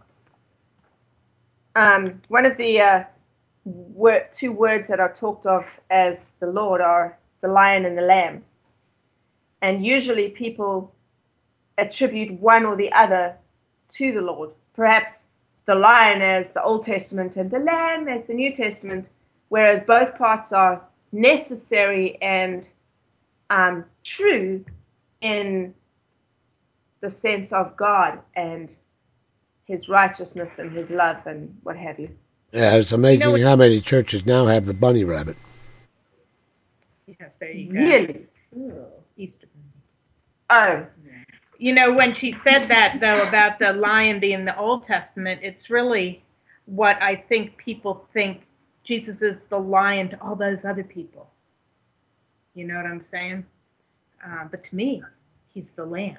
Um, one of the uh, word, two words that are talked of as the Lord are the lion and the lamb. And usually people attribute one or the other to the Lord. Perhaps the lion as the Old Testament and the lamb as the New Testament, whereas both parts are necessary and um, true in the sense of God and his righteousness and his love and what have you. Yeah, it's amazing you know, how many churches now have the bunny rabbit. Yeah, there you go. Really? Ooh, Easter bunny. Oh. You know, when she said that, though, about the lion being the Old Testament, it's really what I think people think Jesus is the lion to all those other people. You know what I'm saying? Uh, but to me, he's the lamb.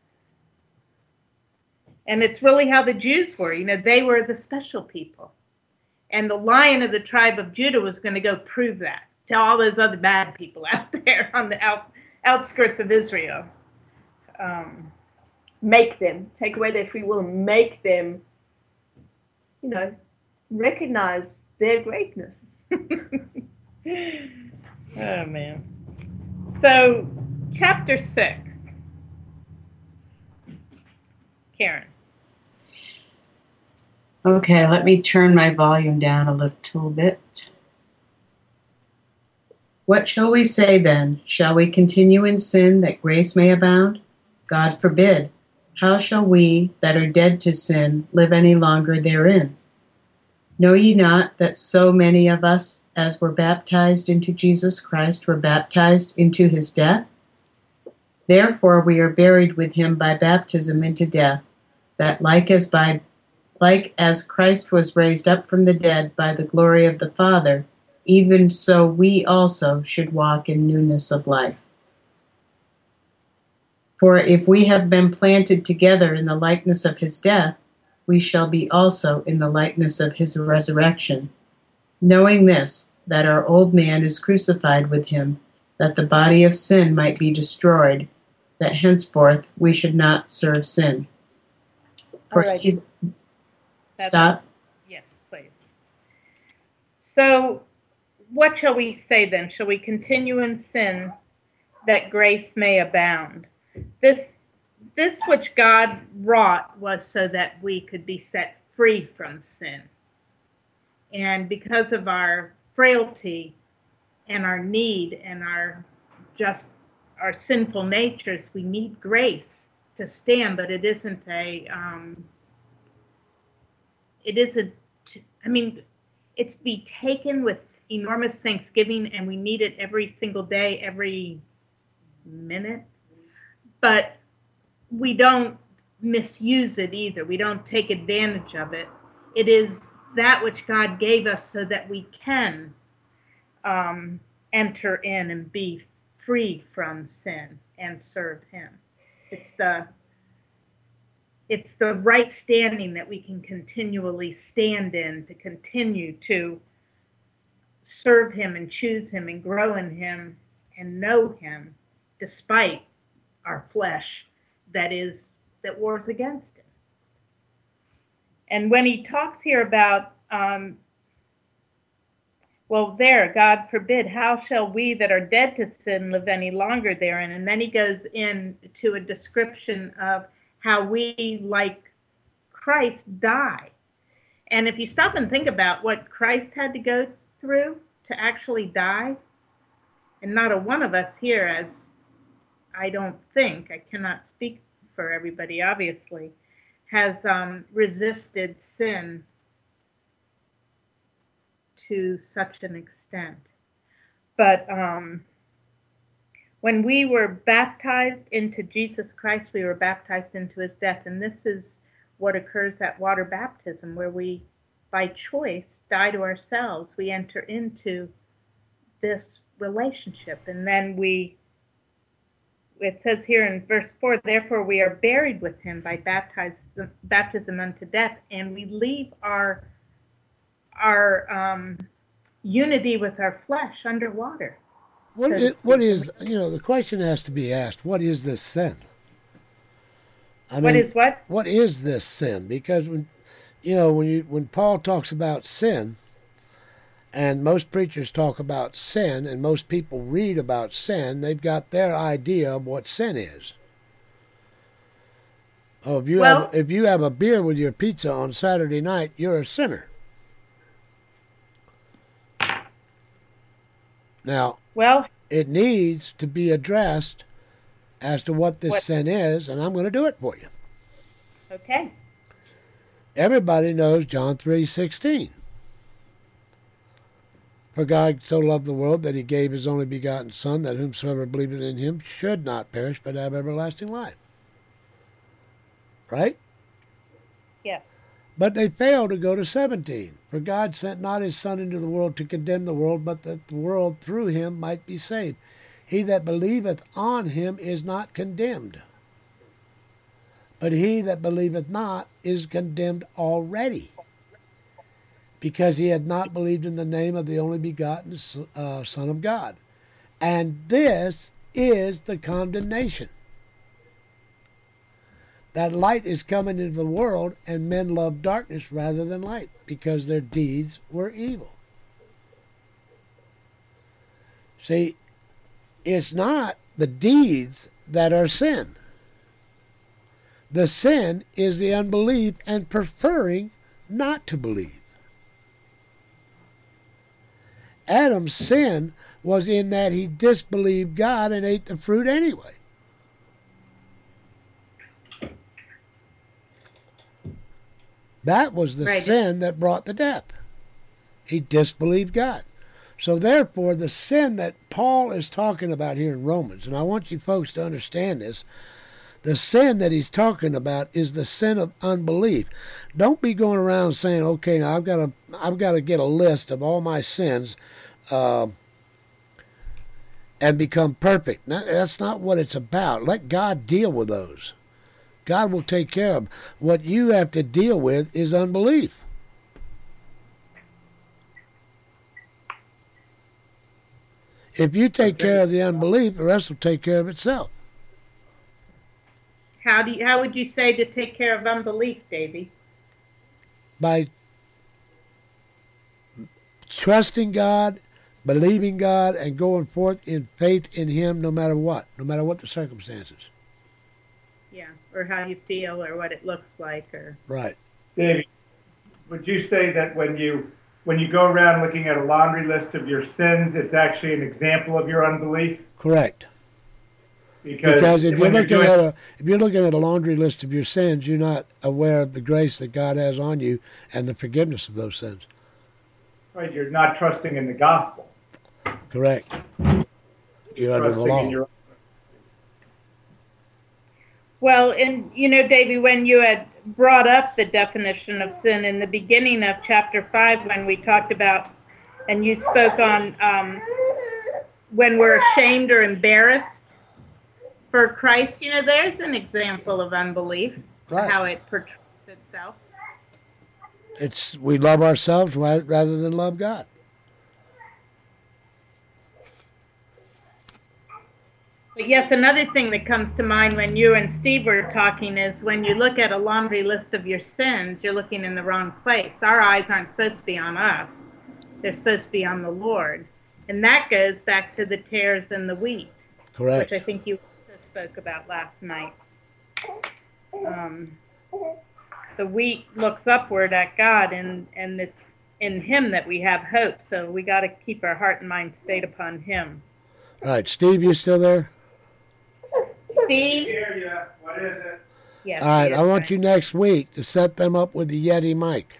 And it's really how the Jews were. You know, they were the special people. And the lion of the tribe of Judah was going to go prove that to all those other bad people out there on the out, outskirts of Israel. um, make them, take away their free will, and make them, you know, recognize their greatness. Oh, man. So, chapter six. Karen. Okay, let me turn my volume down a little bit. What shall we say then? Shall we continue in sin that grace may abound? God forbid. How shall we that are dead to sin live any longer therein? Know ye not that so many of us as were baptized into Jesus Christ were baptized into his death? Therefore we are buried with him by baptism into death, that like as by like as Christ was raised up from the dead by the glory of the Father, even so we also should walk in newness of life. For if we have been planted together in the likeness of his death, we shall be also in the likeness of his resurrection, knowing this, that our old man is crucified with him, that the body of sin might be destroyed, that henceforth we should not serve sin. For All right. he, stop. Yes, please. So, what shall we say then? Shall we continue in sin that grace may abound? This, this which God wrought was so that we could be set free from sin. And because of our frailty and our need and our just our sinful natures, we need grace to stand, but it isn't a, um, it isn't, I mean, it's to be taken with enormous thanksgiving, and we need it every single day, every minute, but we don't misuse it either. We don't take advantage of it. It is that which God gave us so that we can um, enter in and be free from sin and serve him. It's the it's the right standing that we can continually stand in to continue to serve him and choose him and grow in him and know him despite our flesh that is that wars against him. And when he talks here about um, well, there, God forbid, how shall we that are dead to sin live any longer therein? And then he goes into a description of how we, like Christ, die. And if you stop and think about what Christ had to go through to actually die, and not a one of us here, as I don't think, I cannot speak for everybody, obviously, has um, resisted sin to such an extent. But um, when we were baptized into Jesus Christ, we were baptized into his death. And this is what occurs at water baptism, where we, by choice, die to ourselves. We enter into this relationship. And then we, it says here in verse four, therefore we are buried with him by baptism, baptism unto death, and we leave our our um, unity with our flesh underwater. What So is, what is, you know, the question has to be asked, what is this sin? I What mean, is what? What is this sin? Because, when, you know, when you when Paul talks about sin, and most preachers talk about sin, and most people read about sin, they've got their idea of what sin is. Oh, if you Well- have if you have a beer with your pizza on Saturday night, you're a sinner. Now, Well, it needs to be addressed as to what this What- sin is, and I'm going to do it for you. okay. Everybody knows John three sixteen. For God so loved the world that he gave his only begotten Son, that whomsoever believeth in him should not perish, but have everlasting life. Right? Yes. But they fail to go to seventeen. For God sent not his Son into the world to condemn the world, but that the world through him might be saved. He that believeth on him is not condemned, but he that believeth not is condemned already, because he had not believed in the name of the only begotten uh, Son of God. And this is the condemnation, that light is coming into the world, and men love darkness rather than light because their deeds were evil. See, it's not the deeds that are sin. The sin is the unbelief and preferring not to believe. Adam's sin was in that he disbelieved God and ate the fruit anyway. That was the Right. sin that brought the death. He disbelieved God. So therefore, the sin that Paul is talking about here in Romans, and I want you folks to understand this, the sin that he's talking about is the sin of unbelief. Don't be going around saying, okay, now I've got to, I've got to get a list of all my sins uh, and become perfect. No, that's not what it's about. Let God deal with those. God will take care of them. What you have to deal with is unbelief. If you take care of the unbelief, the rest will take care of itself. How do you, how would you say to take care of unbelief, Davy? By trusting God, believing God, and going forth in faith in Him no matter what, no matter what the circumstances. Yeah, or how you feel, or what it looks like, or Right. Davey, would you say that when you when you go around looking at a laundry list of your sins, it's actually an example of your unbelief? Correct. Because, Because if you're when looking doing, at a if you're looking at a laundry list of your sins, you're not aware of the grace that God has on you and the forgiveness of those sins. right, you're not trusting in the gospel. Correct. You're under the Trusting law. in your well, and you know, Davy, when you had brought up the definition of sin in the beginning of chapter five, when we talked about, and you spoke on um, when we're ashamed or embarrassed for Christ, you know, there's an example of unbelief, Right. how it portrays itself. It's we love ourselves ra- rather than love God. But yes, another thing that comes to mind when you and Steve were talking is when you look at a laundry list of your sins, you're looking in the wrong place. Our eyes aren't supposed to be on us. They're supposed to be on the Lord. And that goes back to the tares and the wheat, Correct. which I think you also spoke about last night. Um, the wheat looks upward at God, and, and it's in Him that we have hope. So we got to keep our heart and mind stayed upon Him. All right, Steve, you still there? Steve? Here, yeah. What is it? Yes, All right, he I is want right. you next week to set them up with the Yeti mic.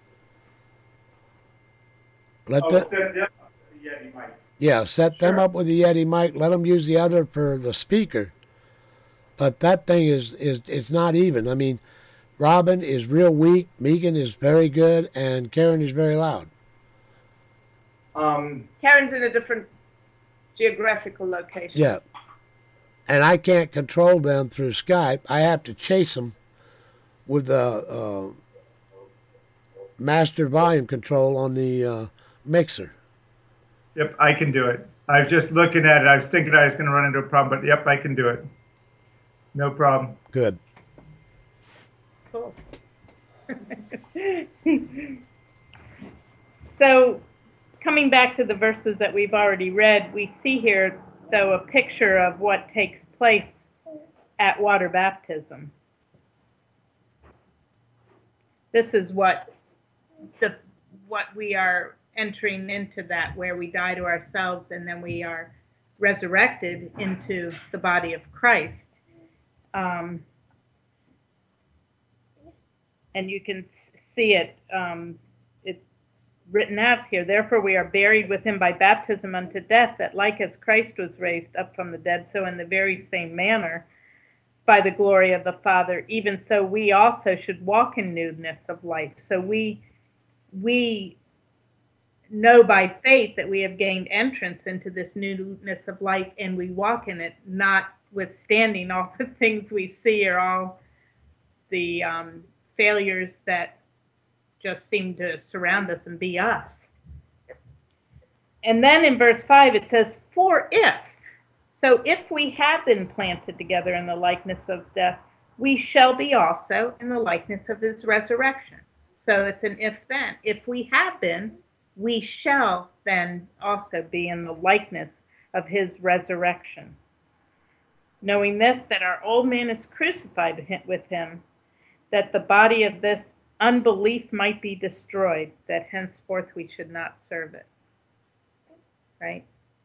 Let Oh, the, set them up with the Yeti mic. yeah, set them Sure. up with the Yeti mic. Let them use the other for the speaker. But that thing is is it's not even. I mean, Robin is real weak, Megan is very good, and Karen is very loud. Um, Karen's in a different geographical location. Yeah. And I can't control them through Skype. I have to chase them with the uh, master volume control on the uh, mixer. yep, I can do it. I was just looking at it. I was thinking I was going to run into a problem, but yep, I can do it. No problem. Good. Cool. So, coming back to the verses that we've already read, we see here, though, a picture of what takes place at water baptism. This is what the what we are entering into, that where we die to ourselves and then we are resurrected into the body of Christ. Um, and you can see it, um, it's written out here. Therefore we are buried with him by baptism unto death, that like as Christ was raised up from the dead, so in the very same manner, by the glory of the Father, even so we also should walk in newness of life. So we we know by faith that we have gained entrance into this newness of life, and we walk in it, notwithstanding all the things we see or all the um, failures that just seem to surround us and be us. And then in verse five it says, for if, so if we have been planted together in the likeness of death, we shall be also in the likeness of his resurrection. So it's an if then. If we have been, we shall then also be in the likeness of his resurrection. Knowing this, that our old man is crucified with him, that the body of this unbelief might be destroyed, that henceforth we should not serve it. Right?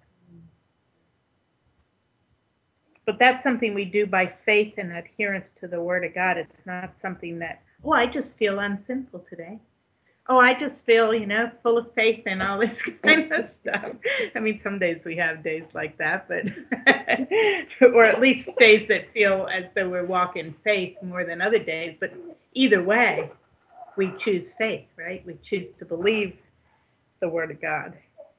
But that's something we do by faith and adherence to the Word of God. It's not something that, oh, I just feel unsinful today. Oh, I just feel, you know, full of faith and all this kind of stuff. I mean, some days we have days like that, but, or at least days that feel as though we're walking faith more than other days. But either way, we choose faith, right? We choose to believe the Word of God.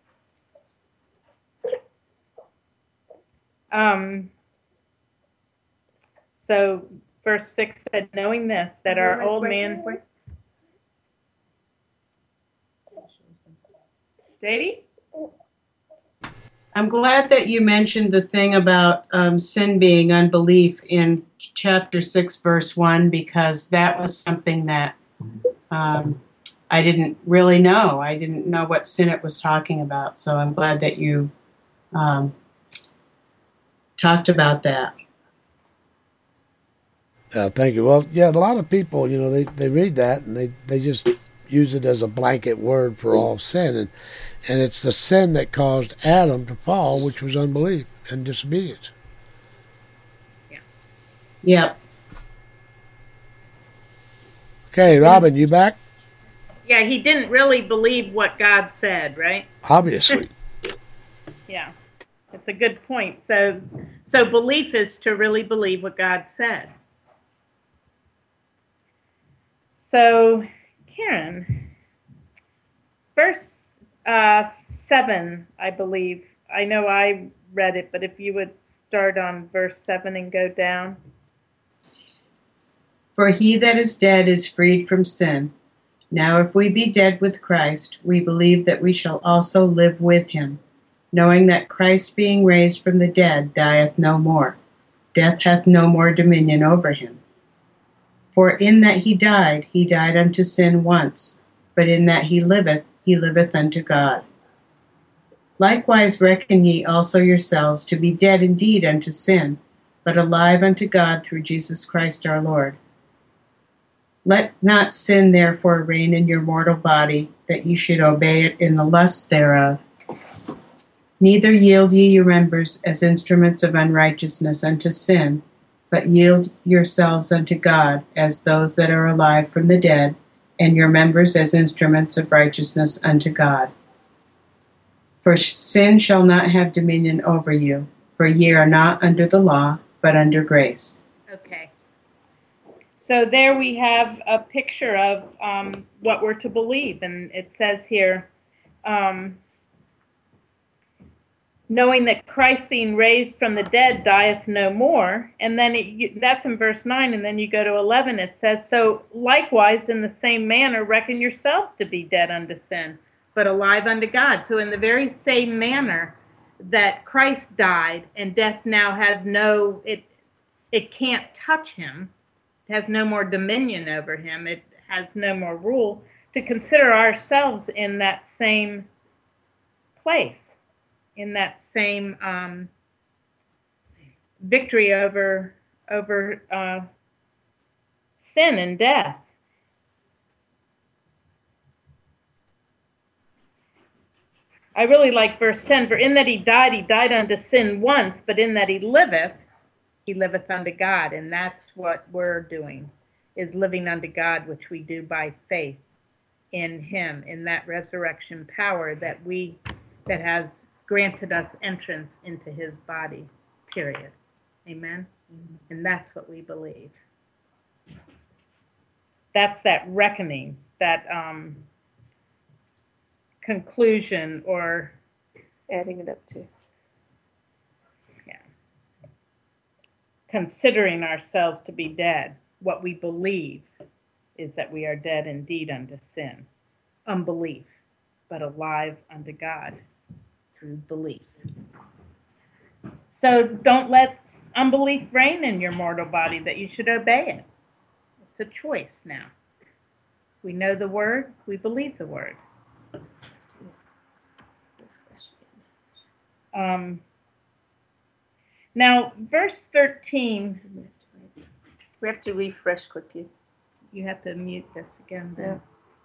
Um, so verse six said, knowing this, that our old man... Davey? I'm glad that you mentioned the thing about um, sin being unbelief in chapter six, verse one, because that was something that um, I didn't really know. I didn't know what sin it was talking about. So I'm glad that you um, talked about that. Uh, thank you. Well, yeah, a lot of people, you know, they, they read that and they, they just use it as a blanket word for all sin. And, and it's the sin that caused Adam to fall, which was unbelief and disobedience. Yeah. Yep. Okay, Robin, you back? Yeah, he didn't really believe what God said, right? Obviously. Yeah, it's a good point. So, so belief is to really believe what God said. So, Karen, verse uh, seven, I believe. I know I read it, but if you would start on verse seven and go down. For he that is dead is freed from sin. Now if we be dead with Christ, we believe that we shall also live with him, knowing that Christ being raised from the dead dieth no more. Death hath no more dominion over him. For in that he died, he died unto sin once, but in that he liveth, he liveth unto God. Likewise reckon ye also yourselves to be dead indeed unto sin, but alive unto God through Jesus Christ our Lord. Let not sin therefore reign in your mortal body, that ye should obey it in the lust thereof. Neither yield ye your members as instruments of unrighteousness unto sin, but yield yourselves unto God as those that are alive from the dead, and your members as instruments of righteousness unto God. For sin shall not have dominion over you, for ye are not under the law, but under grace. Okay. So there we have a picture of um, what we're to believe, and it says here, um, knowing that Christ being raised from the dead dieth no more. And then it, you, that's in verse nine, and then you go to eleven, it says, so likewise in the same manner reckon yourselves to be dead unto sin, but alive unto God. So in the very same manner that Christ died, and death now has no, it, it can't touch him, it has no more dominion over him, it has no more rule, to consider ourselves in that same place, in that same um, victory over over uh, sin and death. I really like verse ten. For in that he died, he died unto sin once, but in that he liveth, he liveth unto God. And that's what we're doing, is living unto God, which we do by faith in him, in that resurrection power that we that has granted us entrance into his body, period. Amen? Mm-hmm. And that's what we believe. That's that reckoning, that um, conclusion, or adding it up to. Yeah. Considering ourselves to be dead. What we believe is that we are dead indeed unto sin, unbelief, but alive unto God. Belief. So don't let unbelief reign in your mortal body that you should obey it. It's a choice now. We know the word, we believe the word. Um, now, verse thirteen. We have to refresh quickly. You have to mute this again then. Yeah.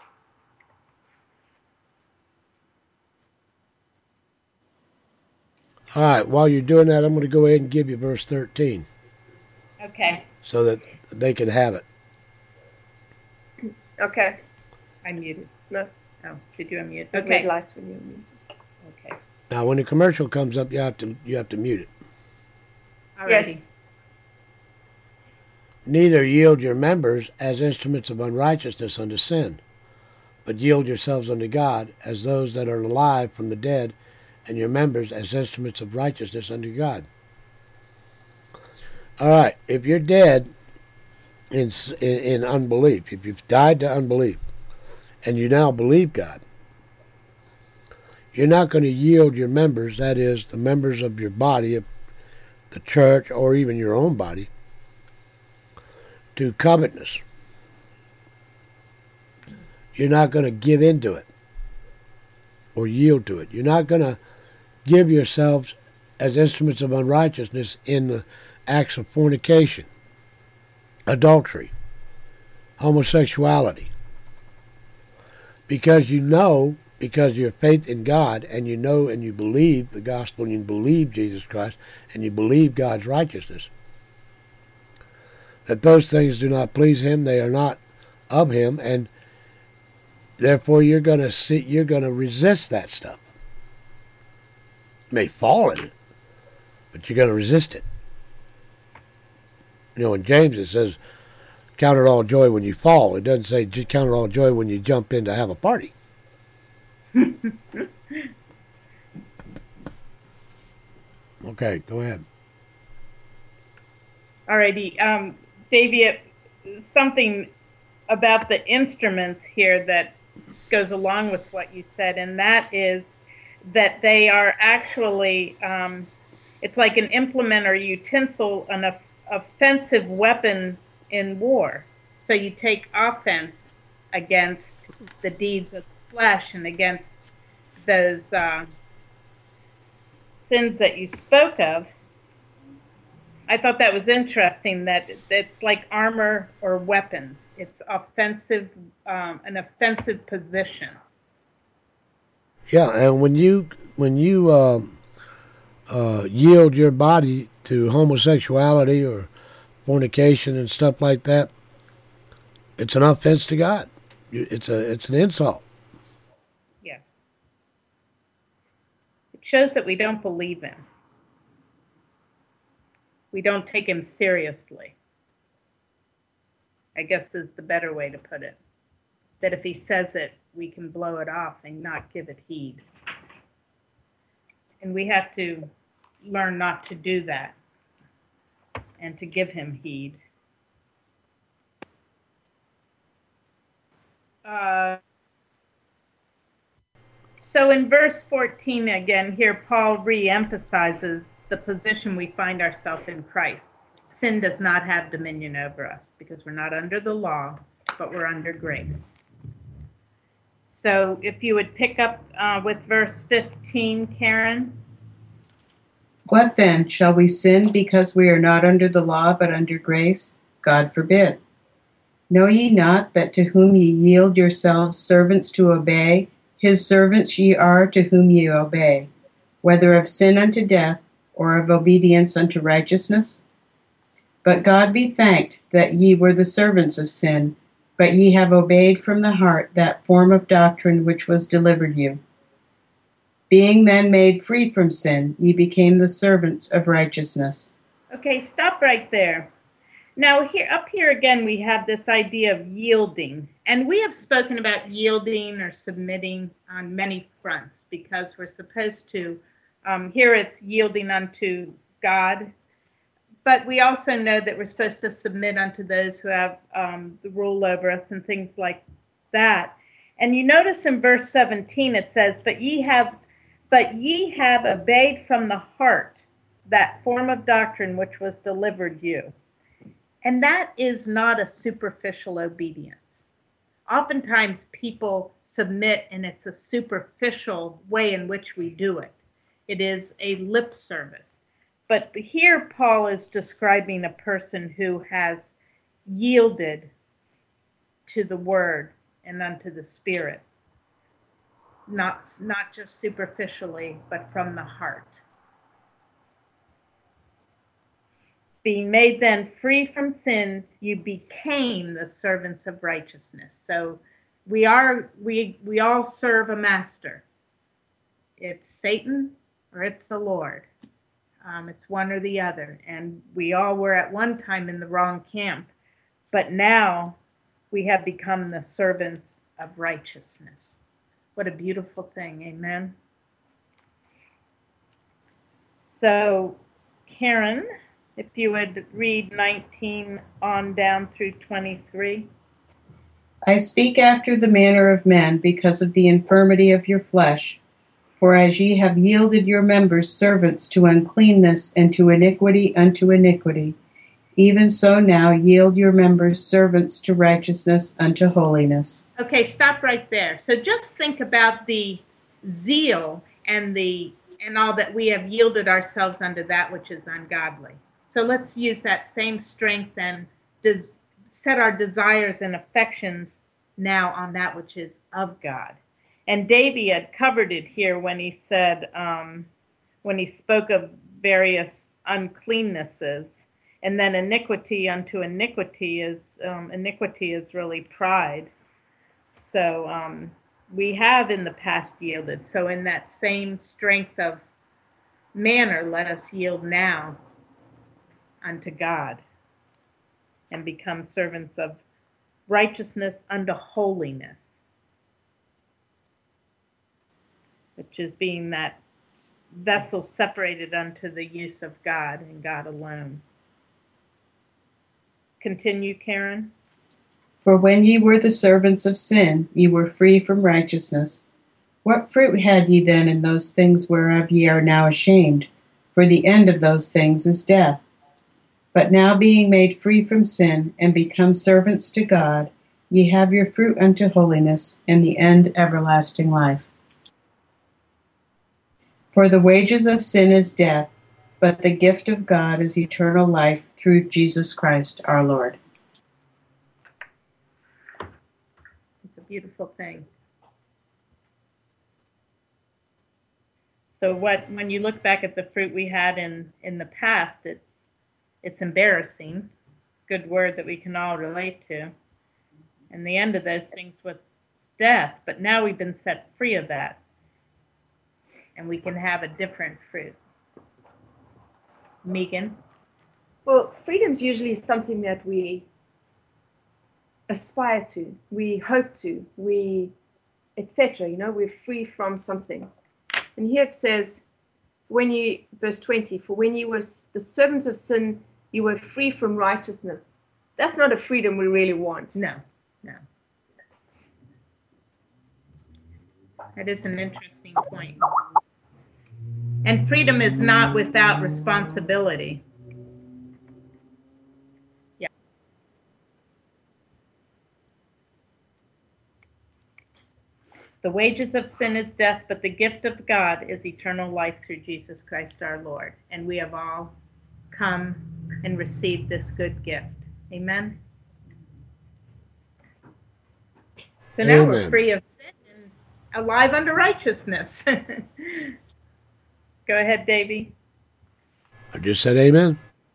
All right, while you're doing that, I'm going to go ahead and give you verse thirteen Okay. so that they can have it. Okay. I muted. No. Oh, did you unmute? Red Okay. light when you mute. Okay. Now, when the commercial comes up, you have to you have to mute it. Alrighty. Yes. Neither yield your members as instruments of unrighteousness unto sin, but yield yourselves unto God as those that are alive from the dead, and your members as instruments of righteousness unto God. All right, if you're dead in, in, in unbelief, if you've died to unbelief, and you now believe God, you're not going to yield your members, that is, the members of your body, of the church, or even your own body, to covetousness. You're not going to give into it or yield to it. You're not going to give yourselves as instruments of unrighteousness in the acts of fornication, adultery, homosexuality. Because you know, because of your faith in God, and you know and you believe the gospel, and you believe Jesus Christ, and you believe God's righteousness, that those things do not please Him, they are not of Him, and therefore you're going to see, you're going to resist that stuff. You may fall in it, but you're going to resist it. You know, in James it says, count it all joy when you fall. It doesn't say count it all joy when you jump in to have a party. Okay, go ahead. Alrighty. Um, Davey, something about the instruments here that goes along with what you said, and that is that they are actually, um, it's like an implement or utensil, an off- offensive weapon in war. So you take offense against the deeds of the flesh and against those uh, sins that you spoke of. I thought that was interesting, that it's like armor or weapons. It's offensive, um, an offensive position. Yeah, and when you when you uh, uh, yield your body to homosexuality or fornication and stuff like that, it's an offense to God. It's a it's an insult. Yes. It shows that we don't believe Him. We don't take Him seriously, I guess is the better way to put it. That if He says it, we can blow it off and not give it heed. And we have to learn not to do that and to give Him heed. Uh, so in verse fourteen again, here Paul re-emphasizes the position we find ourselves in Christ. Sin does not have dominion over us because we're not under the law, but we're under grace. So if you would pick up uh, with verse fifteen, Karen. What then? Shall we sin because we are not under the law but under grace? God forbid. Know ye not that to whom ye yield yourselves servants to obey, his servants ye are to whom ye obey, whether of sin unto death, or of obedience unto righteousness? But God be thanked that ye were the servants of sin, but ye have obeyed from the heart that form of doctrine which was delivered you. Being then made free from sin, ye became the servants of righteousness. Okay, stop right there. Now, here, up here again, we have this idea of yielding. And we have spoken about yielding or submitting on many fronts because we're supposed to. Um, here it's yielding unto God. But we also know that we're supposed to submit unto those who have um, the rule over us and things like that. And you notice in verse seventeen it says, But ye have, but ye have obeyed from the heart that form of doctrine which was delivered you. And that is not a superficial obedience. Oftentimes people submit and it's a superficial way in which we do it. It is a lip service. But here Paul is describing a person who has yielded to the word and unto the Spirit. Not, not just superficially, but from the heart. Being made then free from sin, you became the servants of righteousness. So we are we we all serve a master. It's Satan or it's the Lord. Um, it's one or the other. And we all were at one time in the wrong camp. But now we have become the servants of righteousness. What a beautiful thing. Amen. So, Karen, if you would read nineteen on down through twenty-three. I speak after the manner of men because of the infirmity of your flesh. For as ye have yielded your members servants to uncleanness and to iniquity unto iniquity, even so now yield your members servants to righteousness unto holiness. Okay, stop right there. So just think about the zeal and the and all that we have yielded ourselves unto that which is ungodly. So let's use that same strength and des- set our desires and affections now on that which is of God. And Davy had covered it here when he said, um, when he spoke of various uncleannesses, and then iniquity unto iniquity is, um, iniquity is really pride. So um, we have in the past yielded. So in that same strength of manner, let us yield now unto God and become servants of righteousness unto holiness, which is being that vessel separated unto the use of God and God alone. Continue, Karen. For when ye were the servants of sin, ye were free from righteousness. What fruit had ye then in those things whereof ye are now ashamed? For the end of those things is death. But now being made free from sin, and become servants to God, ye have your fruit unto holiness, and the end everlasting life. For the wages of sin is death, but the gift of God is eternal life through Jesus Christ our Lord. It's a beautiful thing. So what, when you look back at the fruit we had in, in the past, it's, it's embarrassing. Good word that we can all relate to. And the end of those things was death, but now we've been set free of that. And we can have a different fruit. Megan? Well, freedom's usually something that we aspire to, we hope to, we, et cetera. You know, we're free from something. And here it says, when you, verse twenty, for when you were the servants of sin, you were free from righteousness. That's not a freedom we really want. No, no. That is an interesting point. And freedom is not without responsibility. Yeah. The wages of sin is death, but the gift of God is eternal life through Jesus Christ our Lord. And we have all come and received this good gift. Amen. So now Amen. We're free of sin and alive unto righteousness. Go ahead, Davey. I just said amen.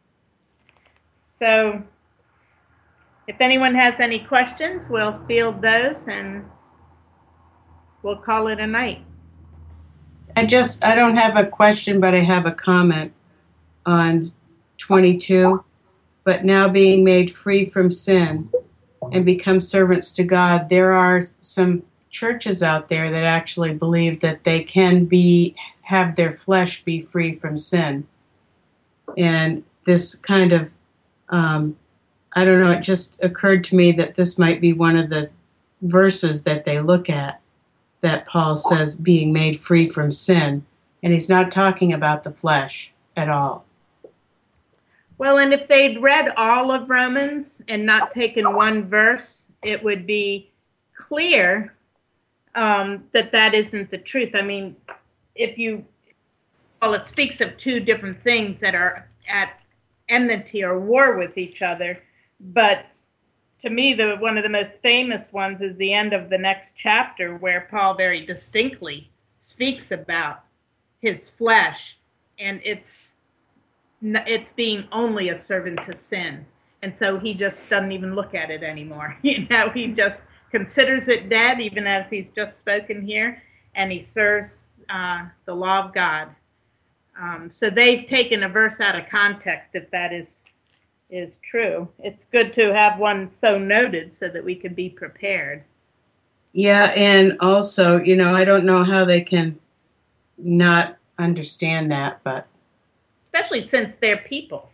So if anyone has any questions, we'll field those and we'll call it a night. I just, I don't have a question, but I have a comment on twenty-two. But now being made free from sin and become servants to God, there are some churches out there that actually believe that they can be, have their flesh be free from sin. And this kind of, um, I don't know, it just occurred to me that this might be one of the verses that they look at, that Paul says being made free from sin. And he's not talking about the flesh. at all. Well, and if they'd read all of Romans and not taken one verse, it would be clear um, that that isn't the truth. I mean, if you, well, it speaks of two different things that are at enmity or war with each other. But to me, the one of the most famous ones is the end of the next chapter, where Paul very distinctly speaks about his flesh, and it's it's being only a servant to sin. And so he just doesn't even look at it anymore. You know, he just considers it dead, even as he's just spoken here, and he serves uh, the law of God. Um, so they've taken a verse out of context, if that is is true. It's good to have one so noted so that we can be prepared. Yeah, and also, you know, I don't know how they can not understand that, but especially since they're people.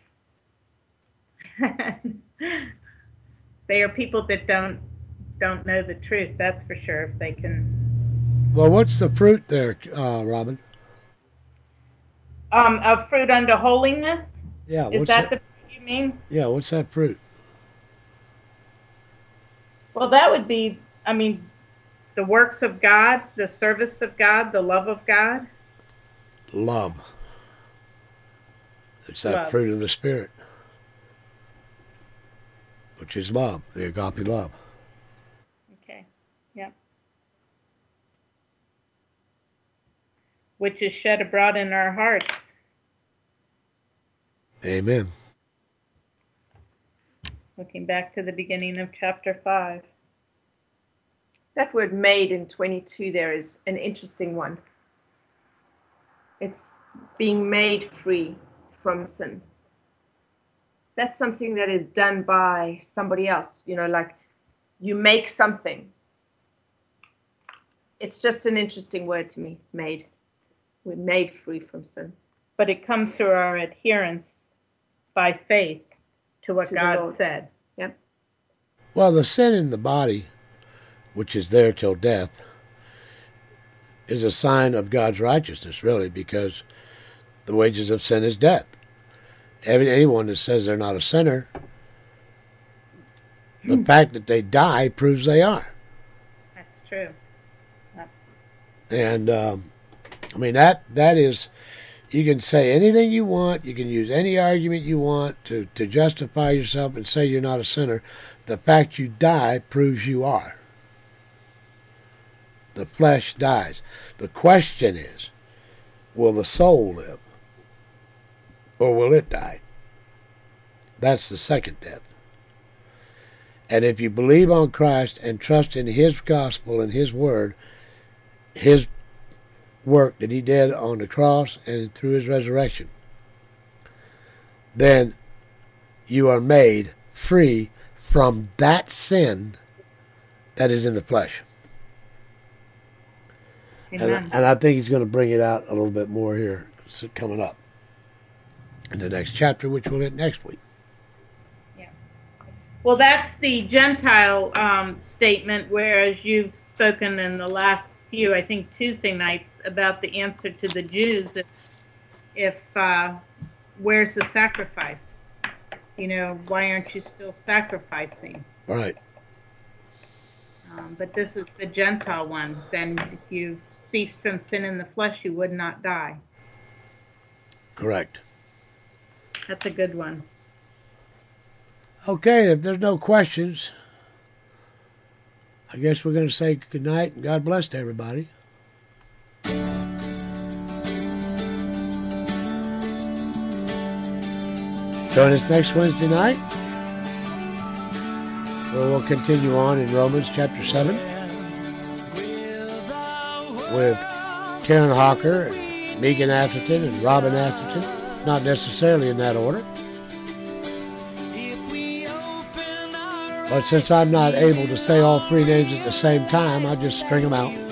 They are people that don't don't know the truth, that's for sure, if they can. Well, what's the fruit there, uh, Robin? Um, of fruit unto holiness? Yeah. Is what's that that? the fruit you mean? Yeah, what's that fruit? Well, that would be, I mean, the works of God, the service of God, the love of God. Love. It's that Love. fruit of the Spirit, which is love, the agape love. Okay, yeah. Which is shed abroad in our hearts. Amen. Looking back to the beginning of chapter five. That word made in twenty-two there is an interesting one. It's being made free from sin. That's something that is done by somebody else. You know, like you make something. It's just an interesting word to me, made. We're made free from sin. But it comes through our adherence by faith to what To the God Lord. said. Yep. Well, the sin in the body, which is there till death, is a sign of God's righteousness, really, because the wages of sin is death. Every, anyone that says they're not a sinner, the fact that they die proves they are. That's true. Yep. And, um, I mean, that that is, you can say anything you want, you can use any argument you want to, to justify yourself and say you're not a sinner. The fact you die proves you are. The flesh dies. The question is, will the soul live? Or will it die? That's the second death. And if you believe on Christ and trust in His gospel and His word, His work that He did on the cross and through His resurrection, then you are made free from that sin that is in the flesh. Amen. And, and I think He's going to bring it out a little bit more here coming up in the next chapter, which we'll hit next week. Yeah. Well, that's the Gentile um, statement, whereas you've spoken in the last few, I think Tuesday nights, about the answer to the Jews. If, if uh, where's the sacrifice? You know, why aren't you still sacrificing? Right. Um, but this is the Gentile one. Then if you ceased from sin in the flesh, you would not die. Correct. That's a good one. Okay, if there's no questions, I guess we're going to say good night and God bless to everybody. Join us next Wednesday night, where we'll continue on in Romans chapter seven with Karen Hawker, and Megan Atherton, and Robin Atherton. Not necessarily in that order. But since I'm not able to say all three names at the same time, I'll just string them out.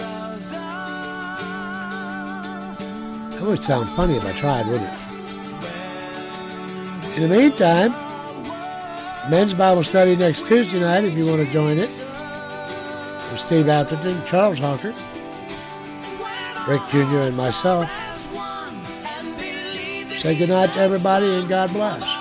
That would sound funny if I tried, wouldn't it? In the meantime, men's Bible study next Tuesday night, if you want to join it, with Steve Atherton, Charles Hawker, Rick Junior, and myself. Say good night to everybody and God bless.